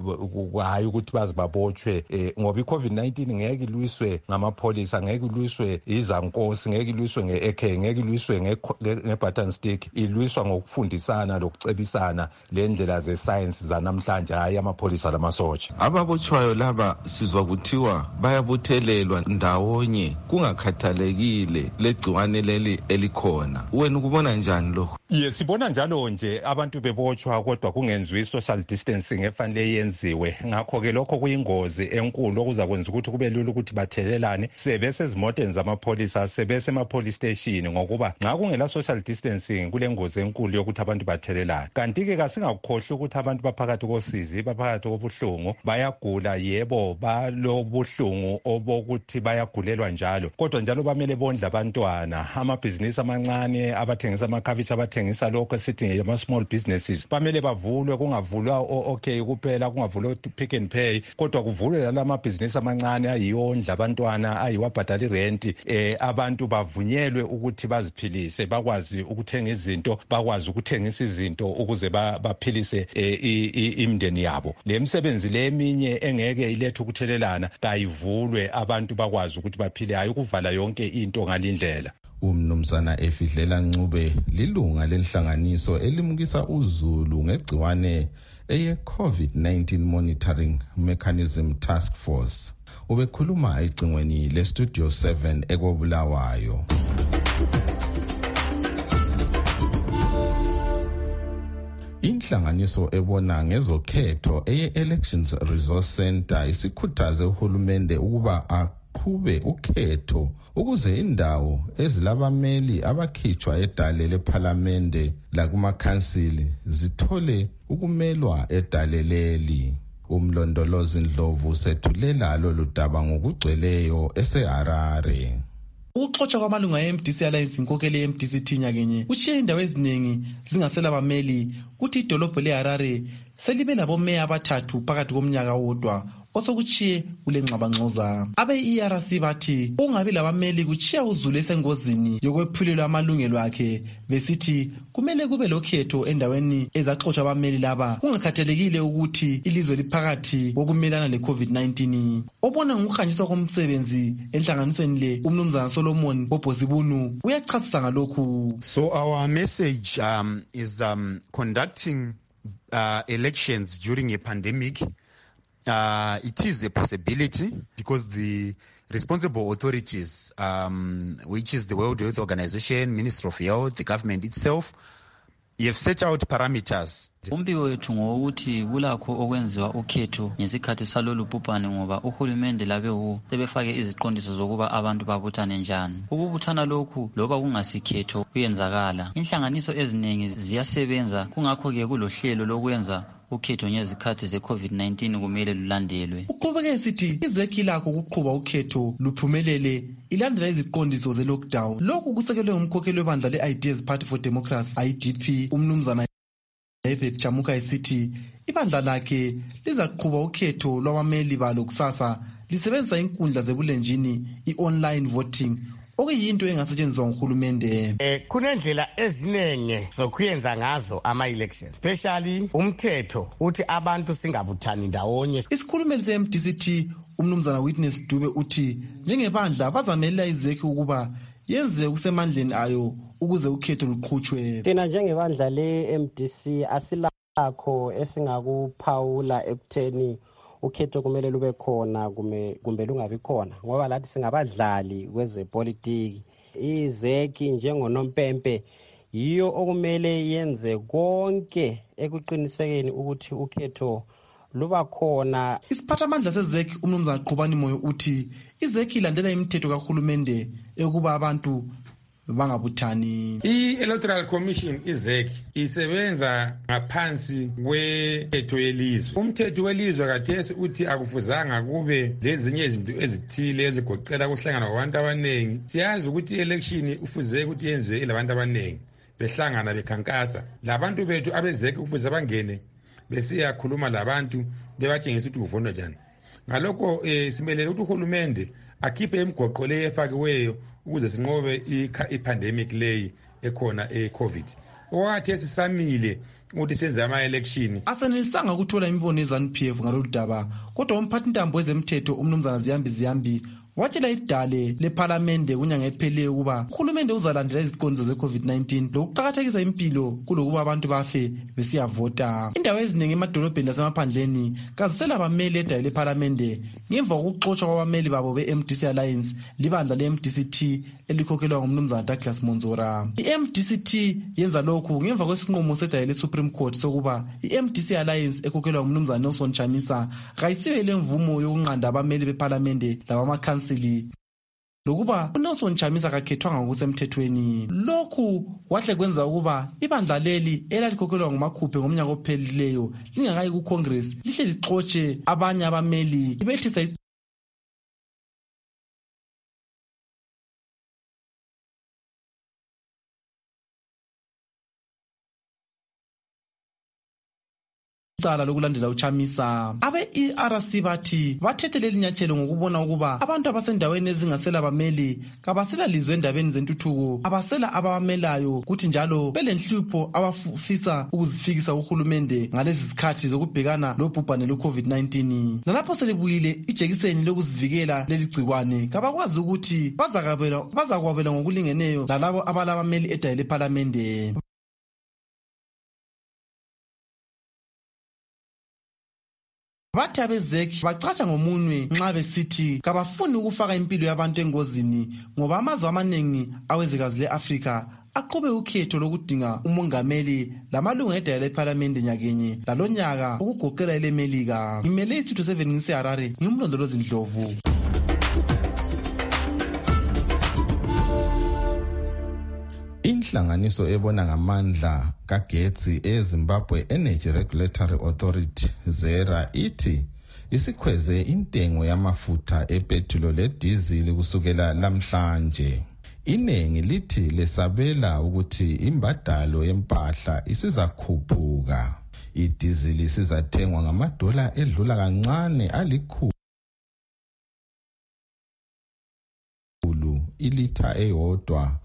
hayi ukuthi bazibabotshwe ngoba iCovid-19 ngeke ilwiswe ngamapholisa, ngeke ilwiswe izankosi, ngeke ilwiswe ngeAK, ngeke ilwiswe ngebutton stick. Ilwiswa ngokufundisana lokucebisana lendlela ze-science zanamhlanje, hayi amapholisa lamasotsha. Ababotshwayo laba sizwa kuthiwa bayabuthelelwa ndawonye kungakhathalekile legciwane leli elikhona. Wena ukubona njani lokho? Yes, sibona njalo nje abantu bebotshwa kodwa kungenziwi social distancing efanele yenziwe. Ngakho ke lokho kuyingozi enkulu okuza kwenza ukuthi kube lula ukuthi bathelelane. Sebese ezimoteni zamapholisa, sebese ema-police station ngokuba nxa kungela social distancing kule ngozi enkulu yokuthi abantu bathelelane. Kanti ke kasingakukhohlwa ukuthi abantu baphakathi kosizi, baphakathi kobuhlungu, bayagula, yebo balobuhlungu obokuthi bayagulelwa njalo. Kodwa njalo bamele bondla abantwana, amabhizinisi amancane, abathengisa amakhabishi, abathengisa lokho esithi ama-small businesses, bamele bavulwe, kungavulwa okay kuphela, kungavulwa Pick n Pay, kodwa kuvulwe lalama-bhizinisi amancane ayiyondla abantwana, ayiwabhadala irenti. Abantu bavunyelwe ukuthi baziphilise, bakwazi ukuthenga izinto, bakwazi ukuthengisa izinto ukuze baphilise imindeni yabo. Le misebenzi le eminye engeke ilethe ukuthelelana kayivulwe, abantu bakwazi ukuthi baphile, hayi ukuvala yonke into ngalindlela. Umnumzana Efidlela Ncube lilunga lenhlanganiso elimukisa uzulu ngegciwane eye-COVID-19 Monitoring Mechanism Task Force. Ubekhuluma ecingweni leStudio 7 eKobulawayo. Inhlanganiso ebona ngezokhetho eye-Elections Resource Center isikhuthaze uhulumende ukuba aqhube ukhetho ukuze indawo ezilabameli abakhitshwa edale lephalamende lakumakhansili zithole ukumelwa edale leli. Umlondolozi Ndlovu sethulela lolu daba ngokugcweleyo eseHarare. Ukuxotsha kwamalunga e-MDC Alliance inkokeli ye-MDC Thinya kenye kushiye indawo eziningi zingasela bameli kuthi idolobho leHarare selibe labomeya abathathu phakathi komnyaka wodwa osokuchiye kule ngxabangxoza. Abe-ERC bathi ungabi labameli kuchiya uzulu esengozini yokwephulelwa amalungelo akhe, besithi kumele kube lokhetho endaweni ezaxotsha abameli laba kungakhathalekile ukuthi ilizwe liphakathi kokumelana le-COVID-19. Obona ngokuhanjiswa komsebenzi enhlanganisweni le umnumzana Solomon Bobozibunu uyachasisa ngalokhu. So our message is conducting elections during a pandemic. It is a possibility because the responsible authorities, which is the World Health Organization, Ministry of Health, the government itself, you have set out parameters. Umbiko wethu ngokuthi kulakho okwenziwa ukhetho ngesikhathi salolu bhubhane ngoba uhulumende labe sebefake iziqondiso zokuba abantu babuthane njani. Ukubuthana lokhu loba kungasikhetho kuyenzakala. Inhlanganiso eziningi ziyasebenza, kungakho ke kulohlelo lokwenza ukhetho ngezikhathi ze-COVID-19 kumele lulandelwe. Uqhubeke esithi izekhi lakho ukuqhuba ukhetho luphumelele ilandela iziqondiso ze-lockdown. Lokhu kusekelwe umkhokheli webandla le-Ideas Party for Democracy IDP umnumzana Ebet Chamuka esithi ibandla lakhe lizaqhuba ukhetho lwabameli balo kusasa lisebenzisa inkundla zebulenjini i-online voting okuyinto engasetshenziswa nguhulumende. Kunendlela ezinenge zokuyenza ngazo ama-elections, especially umthetho uthi abantu singabuthani ndawonye. Isikhulumeli se-MDC umnumzana Witness Dube uthi njengebandla bazamelela izekhi ukuba yenze kusemandleni ayo ukuze ukhetho luqhutshwe. Thina njengebandla le-MDC asilakho esingakuphawula ekutheni ukhetho kumele lube khona kumbe lungabi khona ngoba lathi singabadlali kwezepolitiki. Izekhi njengonompempe yiyo okumele yenze konke ekuqinisekeni ukuthi ukhetho luba khona. Isiphathamandla sezekhi umnumzana Qhubani Moyo uthi izekhi ilandela imithetho kahulumende ekuba abantu bangabuthani. I-Electoral Commission izekhi isebenza ngaphansi kwethetho yelizwe. Umthetho welizwe kathesi uthi akufuzanga kube lezinye izinto ezithile ezigoqela ukuhlangana kwabantu abaningi. Siyazi ukuthi i-election ufuze ukuthi yenziwe ilabantu abaningi behlangana bekhankasa. Labantu bethu abezekhi kufuze bangene besiyakhuluma labantu bebatshengisa ukuthi kuvunwa njani. Ngalokho simelele ukuthi uhulumende akhiphe imigoqo le efakiweyo ukuze sinqobe i-pandemic leyi ekhona e-COVID. Okwathi sisamile ukuthi senze ama-election. Asenelisanga ukuthola imibono ye-ZANU-PF ngalolu daba, kodwa umphathintambo wezemthetho umnumzana Ziyambi watshela idale lephalamende kunyanga epheleyo ukuba uhulumende uzalandela iziqondiso ze-COVID-19 lokuqakathekisa impilo kulokuba abantu bafe besiyavota. Indawo eziningi emadolobheni lasemaphandleni kazisela abameli edale lephalamende ngemva kokuxotshwa kwabameli babo be-MDC Alliance libandla le-MDCT elikhokhelwa ngumnumzana Douglas Monzora. I-MDCT yenza lokhu ngemva kwesinqumo sedale le-Supreme Court sokuba i-MDC Alliance ekhokhelwa ngumnumzana Nelson Chamisa kayisiwe lemvumo yokunqanda abameli bephalamende labamakhansili lokuba uNelson Chamisa akakhethwanga ngokusemthethweni. Lokhu kwahle kwenza ukuba ibandla leli elalikhokhelwa ngumakhuphe ngomnyaka ophelileyo lingakayi ku-Congress lihle lixotshe abanye abameli libethisa icala lokulandela uChamisa. Abe-ERC bathi bathethe leli nyathelo ngokubona ukuba abantu abasendaweni ezingasela bameli kabasela lizwe endabeni zentuthuko, abasela abamelayo kuthi njalo belenhlupho abafisa ukuzifikisa uhulumende ngalezi zikhathi zokubhekana lobhubhane lwe-COVID-19. Nalapho selibuyile ijekiseni lokuzivikela leli gcikwane kabakwazi ukuthi bazakwabela ngokulingeneyo lalabo abalabameli edale lephalamende. Bathi abezekhi bacatsha ngomunwe nxa besithi kabafuni ukufaka impilo yabantu engozini ngoba amazwe amaningi awezikazi le-Afrika aqhube ukhetho lokudinga umongameli lamalunga edale lephalamende nyakenye lalonyaka ukugoqela elemelika. Ngimele iStudio 7 ngiseHarare, ngimlondolozi Ndlovu. Inhlanganiso ebona ngamandla kagetsi eZimbabwe Energy Regulatory Authority ZERA ithi isikhweze intengo yamafutha epetrol ledizili kusukela namhlanje. Inengi lithi lesabela ukuthi imbadalo yempahla isizakhuphuka. Idizili sizathengwa ngamadola edlula kancane alikhulu ilitha eyodwa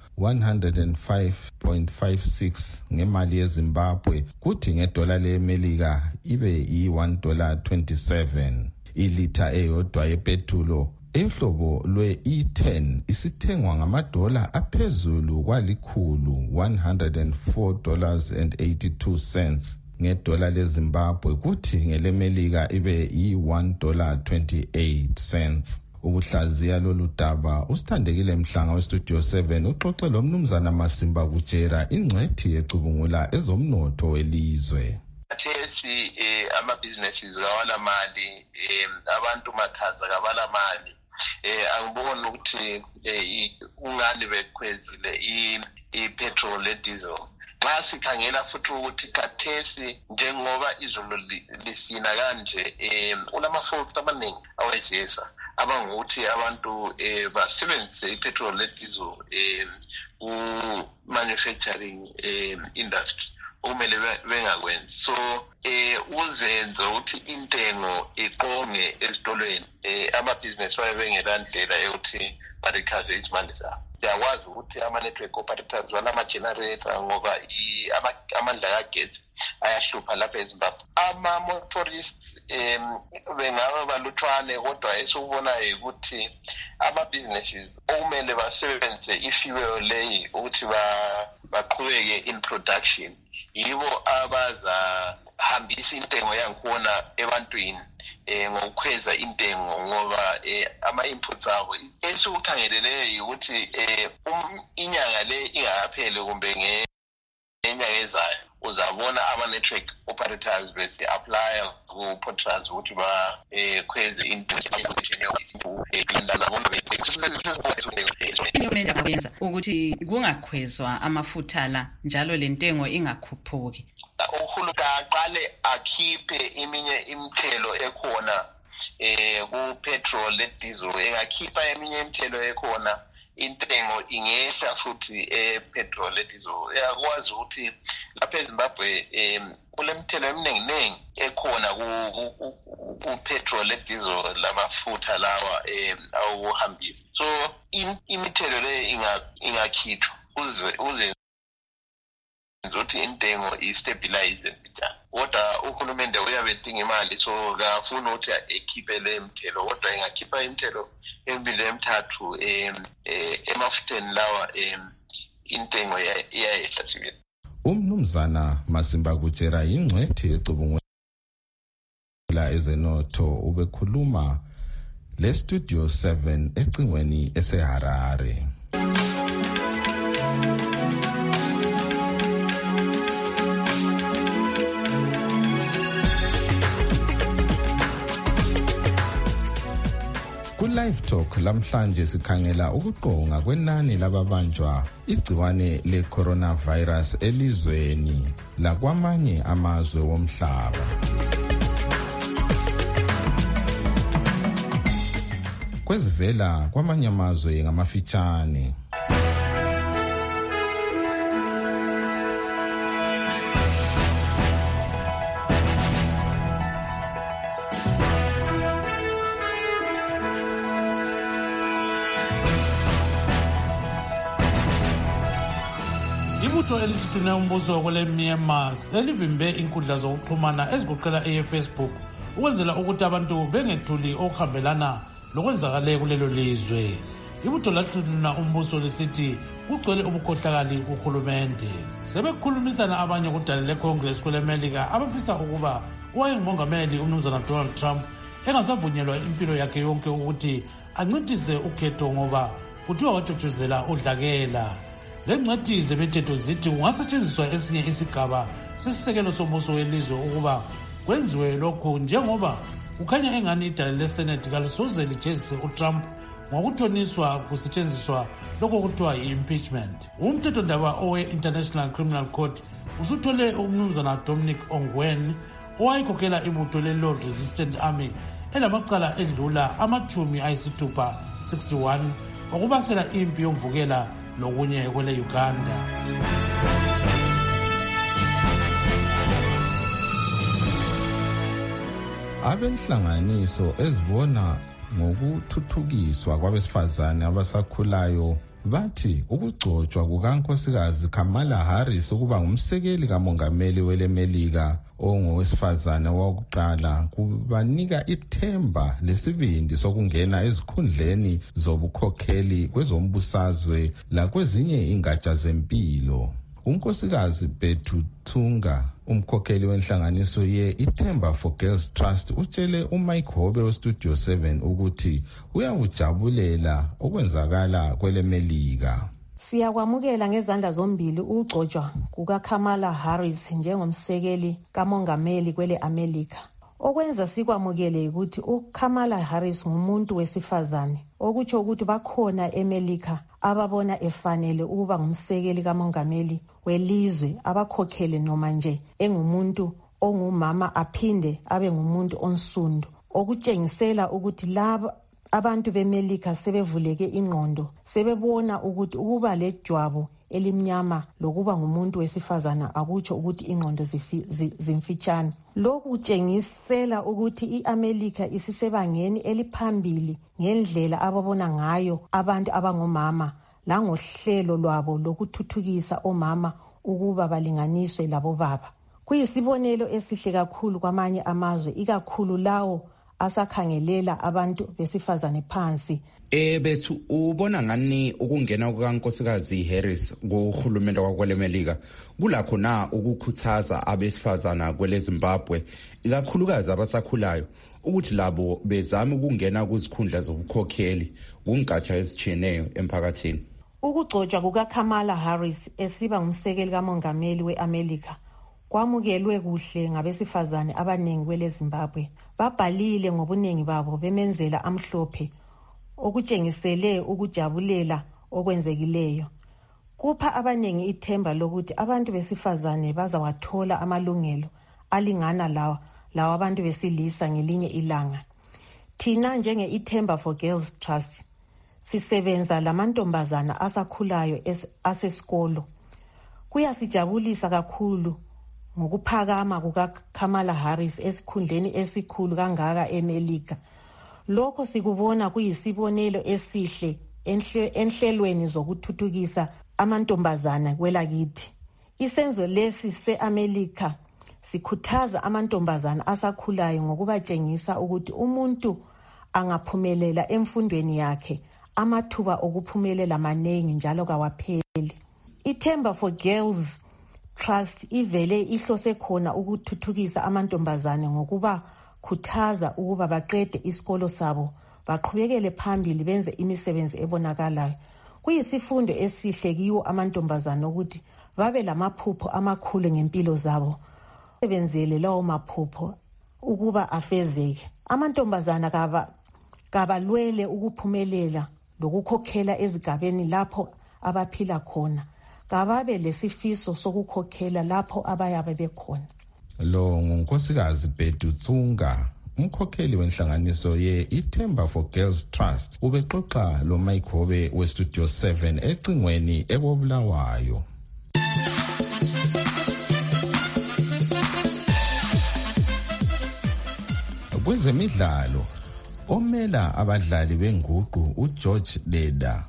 105.56 ngemali yeZimbabwe, kuthi ngedola leMelika ibe $1.27. Ilitha eyodwa yepetulo ehlobo lwe-E10 isithengwa ngamadola aphezulu kwalikhulu $104.82 ngedola leZimbabwe, kuthi ngeleMelika ibe $1.28. Ukuhlaziya lolu daba usithandekile Mhlanga weStudio 7 uxoxe lomnumzana Masimba Kutshera ingcwethi ecubungula ezomnotho welizwe. Athethi ama-businesses kawala mali, abantu makhaza kabala mali. Angiboni ukuthi ungani bekhwezile i-petrol le-diesel. Xa sikhangela futhi ukuthi khathesi njengoba izulu lisina kanje kunamafutha amaningi awezisa abangukuthi abantu basebenzise ipetrol le-diesel ku-manufacturing industry okumele bengakwenzi. So uzenze ukuthi intengo iqonge ezitolweni, amabhizinesi baye bengela ndlela yokuthi barekhave izimali zabo. Siyakwazi ukuthi ama-network operators banama-generator ngoba amandla kagesi ayahlupha lapha eZimbabwe. Ama-motorists bengaba baluthwane kodwa esikubonayo ukuthi ama-businesses okumele basebenzise i-fuel leyi ukuthi baqhubeke in production yibo abazahambisa intengo yangikhona ebantwini ngokukhweza intengo ngoba ama-inputs abo esikukhangeleleyo ukuthi inyanga le ingakapheli kumbe ngenyanga ezayo uzabona ama-network operators besi-aplya ku-portals ukuthi bakhweze into abenza ukuthi kungakhwezwa amafutha la njalo lentengo ingakhuphuki. Uhulumende aqale akhiphe iminye imithelo ekhona ku-petrol le-diesel, engakhipha eminye imithelo ekhona intengo ingehla futhi petrol le-diesel. Uyakwazi ukuthi lapha eZimbabwe kule mithelo eminingi ekhona ku-petrol le-diesel lamafutha lawa awuhambisa. So imithelo le ingakhithwa uze ukuthi intengo istabilize njani. Kodwa uhulumende uyabe edinga imali, so kafuna ukuthi ekhiphe le mthelo, kodwa engakhipha imithelo emibili emithathu emafutheni lawa intengo iyayehla sibili. Umnumzana Masimba Kutshera yingcwethi ecubungula ezenotho ubekhuluma le-Studio 7 ecingweni eseHarare. Ku-Live Talk lamhlanje sikhangela ukuqonga kwenani lababanjwa igciwane le-coronavirus elizweni lakwamanye amazwe womhlaba. Kwezivela kwamanye amazwe ngamafitshane. Ibutho elithuthume umbuso kwele Myanmar elivimbe inkundla zokuxhumana ezigoqela Facebook ukwenzela ukuthi abantu bengethuli okuhambelana lokwenzakale kulelo lizwe. Ibutho lathuthuna umbuso lisithi kugcwele ubukhohlakali kuhulumende. Sebekhulumisana abanye kudala leCongress kwele Melika abafisa ukuba owayengumongameli umnumzana Donald Trump engasavunyelwa impilo yakhe yonke ukuthi ancintise ukhetho ngoba kuthiwa wathuthuzela udlakela. Lengcwethi zemithetho zithi kungasetshenziswa esinye isigaba sesisekelo sombuso welizwe ukuba kwenziwe lokhu njengoba kukhanya engani idala leSenate kalisoze lijezise uTrump ngokuthoniswa kusetshenziswa lokho kuthiwa yi-impeachment. Umthethondaba owe-International Criminal Court usuthole umnumzana Dominic Ongwen owayekhokhela ibutho le-Lord Resistance Army elamacala edlula 61 okubasela impi yomvukela lokunye kwele Uganda. Abenhlanganiso ezibona ngokuthuthukiswa kwabesifazane abasakhulayo bathi ukugcotshwa kukankosikazi Kamala Harris ukuba ngumsekeli kamongameli welemelika ongowesifazane wokuqala kubanika ithemba lesibindi sokungena ezikhundleni zobukhokheli kwezombusazwe lakwezinye ingatsha zempilo. Unkosikazi Bethu Thunga, umkhokheli wenhlanganiso ye-Ithemba for Girls Trust, utshele uMike Hobe weStudio 7 ukuthi uyakujabulela okwenzakala kwelemelika. Siyakwamukela ngezandla zombili ukugcotshwa kukaKamala Harris njengomsekeli kamongameli kwele America. Okwenza sikwamukele ukuthi uKamala Harris ngumuntu wesifazane, okutsho ukuthi bakhona eMelika ababona efanele ukuba ngumsekeli kamongameli welizwe, abakhokhele noma nje engumuntu ongumama aphinde abe ngumuntu onsundu, okutshengisela ukuthi laba abantu beMelika sebevuleke ingqondo, sebebona ukuthi ukuba lejwabu elimnyama lokuba ngumuntu wesifazana akutsho ukuthi ingqondo zimfitshane. Lokhu kutshengisela ukuthi iAmelika isisebangeni eliphambili ngendlela ababona ngayo abantu abangomama langohlelo lwabo lokuthuthukisa omama ukuba balinganiswe labo baba. Kuyisibonelo esihle kakhulu kwamanye amazwe, ikakhulu lawo asakhangelela abantu besifazane phansi. Bethu ubona ngani ukungena kukaNkosikazi Harris kuhulumende wakwelemelika kulakho na ukukhuthaza abesifazana kwele Zimbabwe, ikakhulukazi abasakhulayo, ukuthi labo bezame ukungena kuzikhundla zobukhokheli kungatsha ezijiyeneyo emphakathini? Ukugcotshwa kukaKamala Harris esiba ngumsekeli kamongameli weAmelika kwamukelwe kuhle ngabesifazane abaningi kwele Zimbabwe. Babhalile ngobuningi babo bemenzela amhlophe, okutshengisele ukujabulela okwenzekileyo. Kupha abaningi ithemba lokuthi abantu besifazane bazawathola amalungelo alingana lawa abantu besilisa ngelinye ilanga. Thina njenge iThemba for Girls Trust sisebenza lamantombazana asakhulayo asesikolo. Kuyasijabulisa kakhulu ngokuphakama kukaKamala Harris esikhundleni esikhulu kangaka eMelika. Lokho sikubona kuyisibonelo esihle enhlelweni zokuthuthukisa amantombazana kwelakithi. Isenzo lesi seAmelika sikhuthaza amantombazana asakhulayo ngokubatshengisa ukuthi umuntu angaphumelela emfundweni yakhe, amathuba okuphumelela maningi njalo kawapheli. iThemba for Girls Trust ivele ihlose khona ukuthuthukisa amantombazane ngokuba khuthaza ukuba baqede isikolo sabo, baqhubekele phambili benze imisebenzi ebonakalayo. Kuyisifundo esihle kiwo amantombazane ukuthi babe lamaphupho amakhulu ngempilo zabo, sebenzele lawo maphupho ukuba afezeke. Amantombazana kabalwele ukuphumelela lokukhokhela ezigabeni lapho abaphila khona, kababe lesifiso sokukhokhela lapho abayabe bekhona. Lo nguNkosikazi Bethu Tsunga, umkhokheli wenhlanganiso iThemba for Girls Trust, ubexoxa lo Mike Hobe weStudio 7 ecingweni eKobulawayo. Kwezemidlalo, omela abadlali benguqu uGeorge Deda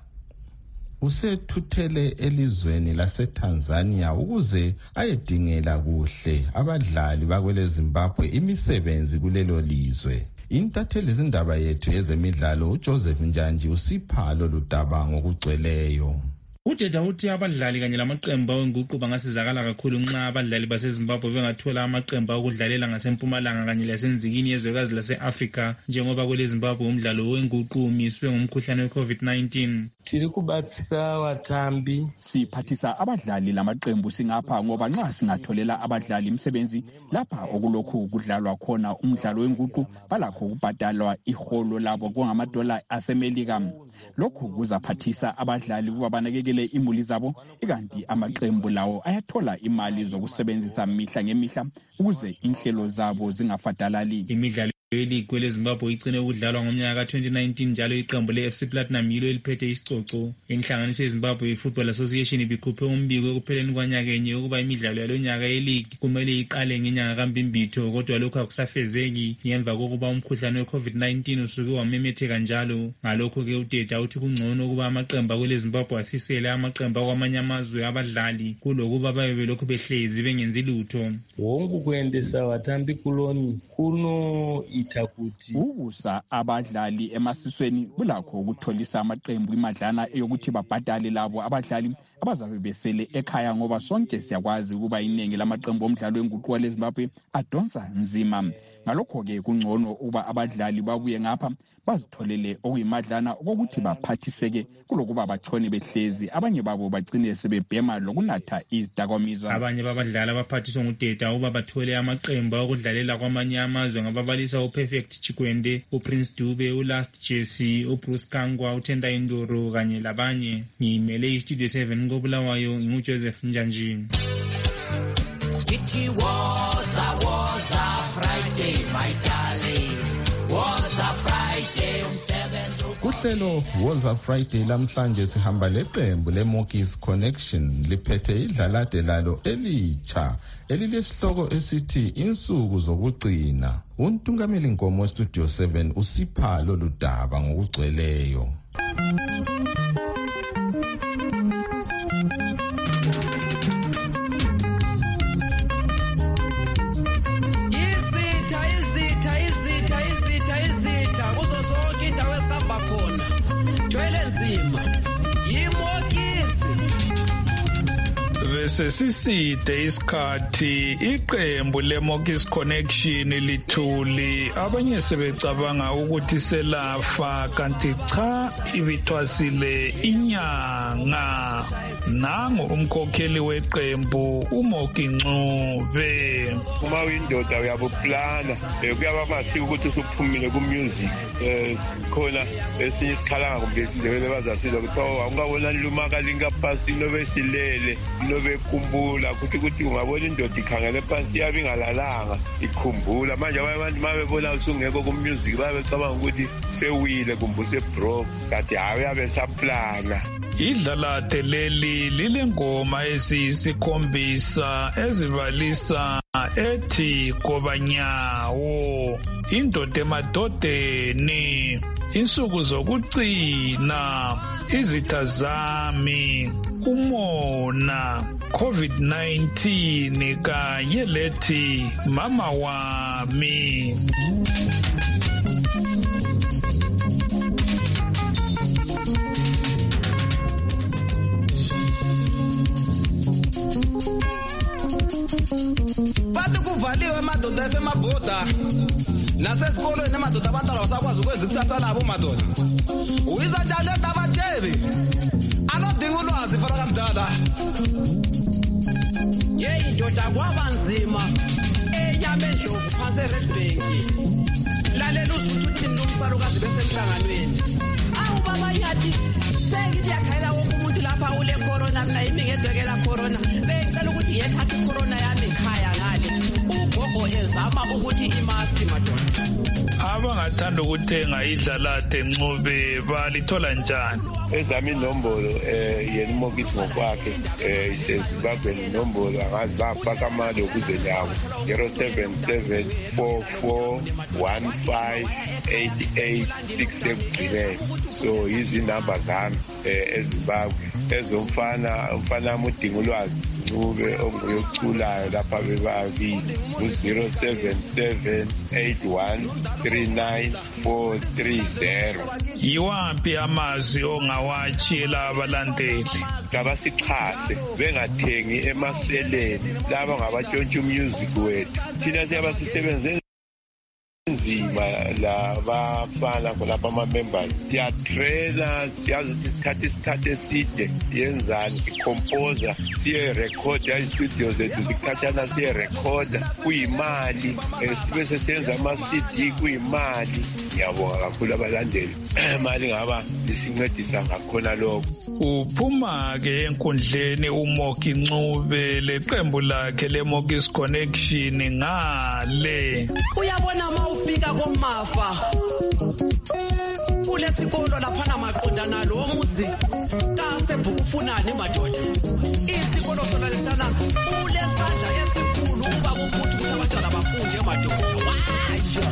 usethuthele elizweni laseTanzania ukuze ayedingela kuhle abadlali bakwele Zimbabwe imisebenzi kulelo lizwe. Intatheli zindaba yethu ezemidlalo uJoseph Njanji usipha lolu daba ngokugcweleyo. Udeda uthi abadlali kanye lamaqembu wenguqu bangasizakala kakhulu nxa abadlali baseZimbabwe bengathola amaqembu okudlalela ngasempumalanga kanye lasenzikini yezwekazi lase-Afrika, njengoba kwele Zimbabwe umdlalo wenguqu umiswe ngumkhuhlane we-COVID-19. Tiri kubatsira vatambi, siphathisa abadlali lamaqembu singapha ngoba nxa singatholela abadlali imisebenzi lapha okulokhu kudlalwa khona umdlalo wenguqu balakho ukubhadalwa iholo labo kungamadola aseMelika. Lokhu kuzaphathisa abadlali ukuba banakekele imuli zabo, ikanti amaqembu lawo ayathola imali zokusebenzisa mihla ngemihla ukuze inhlelo zabo zingafadalali. Imidlalo league leZimbabwe igcine ukudlalwa ngomnyaka ka-2019 njalo iqembu le-FC Platinum yilo eliphethe isicoco. Inhlanganiso yeZimbabwe Football Association ibikhuphe umbiko ekupheleni kwanyaka enye ukuba imidlalo yalonyaka ye-league kumele iqale ngenyanga kaMbimbitho, kodwa lokhu akusafezeki ngemva kokuba umkhuhlane we-COVID-19 usuke wamemetheka njalo. Ngalokho-ke uDeda uthi kungcono ukuba amaqembu akwele Zimbabwe asisele amaqembu akwamanye amazwe abadlali kulokuba babe belokhu behlezi bengenzi lutho. Wonke kuendesa vatambi kuloni kuno itakuti ukusa abadlali emasisweni bulakho ukutholisa amaqembu imadlana eyokuthi babhadale labo abadlali abazabe besele ekhaya, ngoba sonke siyakwazi ukuba iningi lamaqembu omdlalo wenguqu leZimbabwe adonsa nzima. Ngalokho-ke kungcono ukuba abadlali babuye ngapha bazitholele okuyimadlana okokuthi baphathiseke kulokuba batshone behlezi, abanye babo bagcine sebebhema lokunatha izidakamizwa. Abanye babadlali abaphathiswa nguDeda ukuba bathole amaqembu okudlalela kwamanye amazwe ngababalisa uPerfect Chikwende, uPrince Dube, uLast Jesse, uBruce Kangwa, uTenda Indoro kanye labanye. Ngimele iStudio 7 koBulawayo, nginguJoseph Njanji. It was a Friday, my darling. Was a Friday umsebenzi. Kuhlelo Was a Friday lamhlanje sihamba leqembu leMokis Connection liphethe idlalade lalo elitsha elilesihloko esithi insuku zokugcina. Untungameli Nkomo Studio 7 usipha lolu daba ngokugcweleyo. sesiside isikhathi iqembu leMokis Connection lithuli abanye sebecabanga ukuthi selafa kanti cha ibithwasile inyanga nangu umkhokheli weqembu uMoki Ncube. Uma uyindoda uyabuplana kuyaba masiko ukuthi usuphumile ku-music khona esinye isikhalanga kumbe isindebele bazasiza ukuthi awungabona lumakala ingapasi lobe silele lobe kumbula ukuthi ungabona indoda ikhangele phansi yabe ingalalanga ikhumbula manje abantu mabebona usungekho ku-music babecabanga ukuthi sewile kumbe usebroke kanti hayi uyabe saplana. Idlalade leli lilengoma eziyisikhombisa ezibalisa ethi Kobanyawo, indoda emadodeni, insuku zokugcina, izitha zami, umona, COVID-19 kanye lethi mama wami. Bathi kuvaliwe amadoda esemabhoda nasesikolweni amadoda abantwana basakwazi ukwenza ikusasa labo madoda. Uyizwa njalo endaba njebi anodinga ulwazi fana kamdala. Yeyi ndoda kwaba nzima enyama endlovu phansi eRed Bank. Lalela usuthi uthini lomsalukazi besemhlanganweni. Awu baba yathi sengithi yakhayela wonke umuntu lapha ule corona mina yimi ngedwekela corona. Bengicela ukuthi yethatha icorona yami ekhaya ngale. Ugogo ezama ukuthi imaski madoda. Abangathanda ukuthenga Idlalade Ncube balithola njani? Ezami inombolo yena uMokis ngokwakhe iseZimbabwe inombolo angazi bafaka amali ukuze nyawo 07744158866 ekugcineni. So izinamba zami eZimbabwe umfana udinga ulwazi Ncube onguyokuculayo lapha bebabili u-077813940. Yiwaphi amazwi ongawatshela abalandeli? Kabasixhase bengathengi emaseleni laba ngabatshontsha umusic wethu. Thina siyabe sisebenze nzima labafana kulapha ama-members siyatrela siyazi ukuthi isikhathi eside yenzani sikhompoza siye-rekhoda istudio zethu zikhathana siye-rekhoda kuyimali sibe sesenza ama-CD kuyimali. Ngiyabonga kakhulu abalandeli mali ngaba lisincedisa ngakhona lokho. Uphuma-ke enkundleni uMoki Ncube leqembu lakhe leMokis Connection ngale. Uyabona ufika komafa kulesikolo laphana maqondana lo muzi kaSebhukufunani madoda. Isikolo sona lesana ulesandla esikhulu uba ukuthi abantwana bafunde madoda. Washo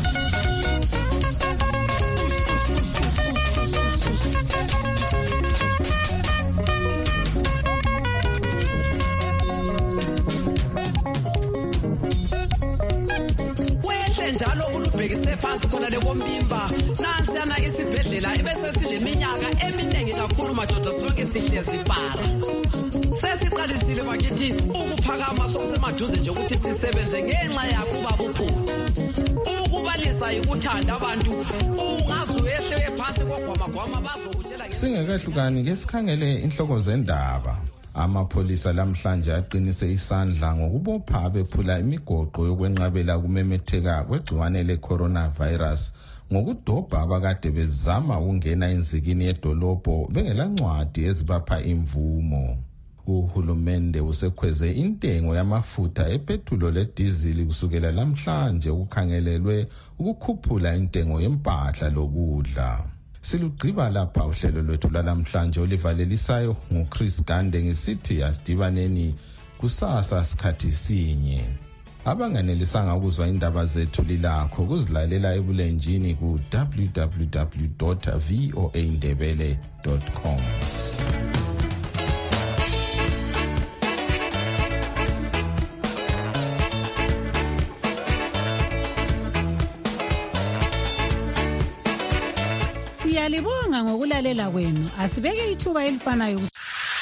njalo ulubhekise phansi khona lekombimba nansiyana isibhedlela ebese sileminyaka eminingi kakhulu madoda silonke sihle sifara. Sesiqalisile bakithi ukuphakama sokusemaduze nje ukuthi sisebenze ngenxa yakho baba uPhuthi. Ukubalisa ikuthanda abantu ungazuyehle phansi kogwamagwama bazokutshela. Singakahlukani ke sikhangele inhloko zendaba. Amapholisa lamhlanje aqinise isandla ngokubopha abephula imigoqo yokwenqabela kumemetheka kwegciwane le-coronavirus ngokudobha abakade bezama ukungena enzikini yedolobho bengelancwadi ezibapha imvumo. Uhulumende usekhweze intengo yamafutha epethulo ledizili kusukela lamhlanje ukukhangelelwe ukukhuphula intengo yempahla lokudla. Silugqiba lapha uhlelo lwethu lalamhlanje olivalelisayo nguChris Gande ngisithi asidibaneni kusasa sikhathi sinye. Abanganelisanga ukuzwa indaba zethu lilakho kuzilalela ebulenjini ku www.voaindebele.com. Siyalibonga ngokulalela kwenu. Asibeke ithuba elifanayo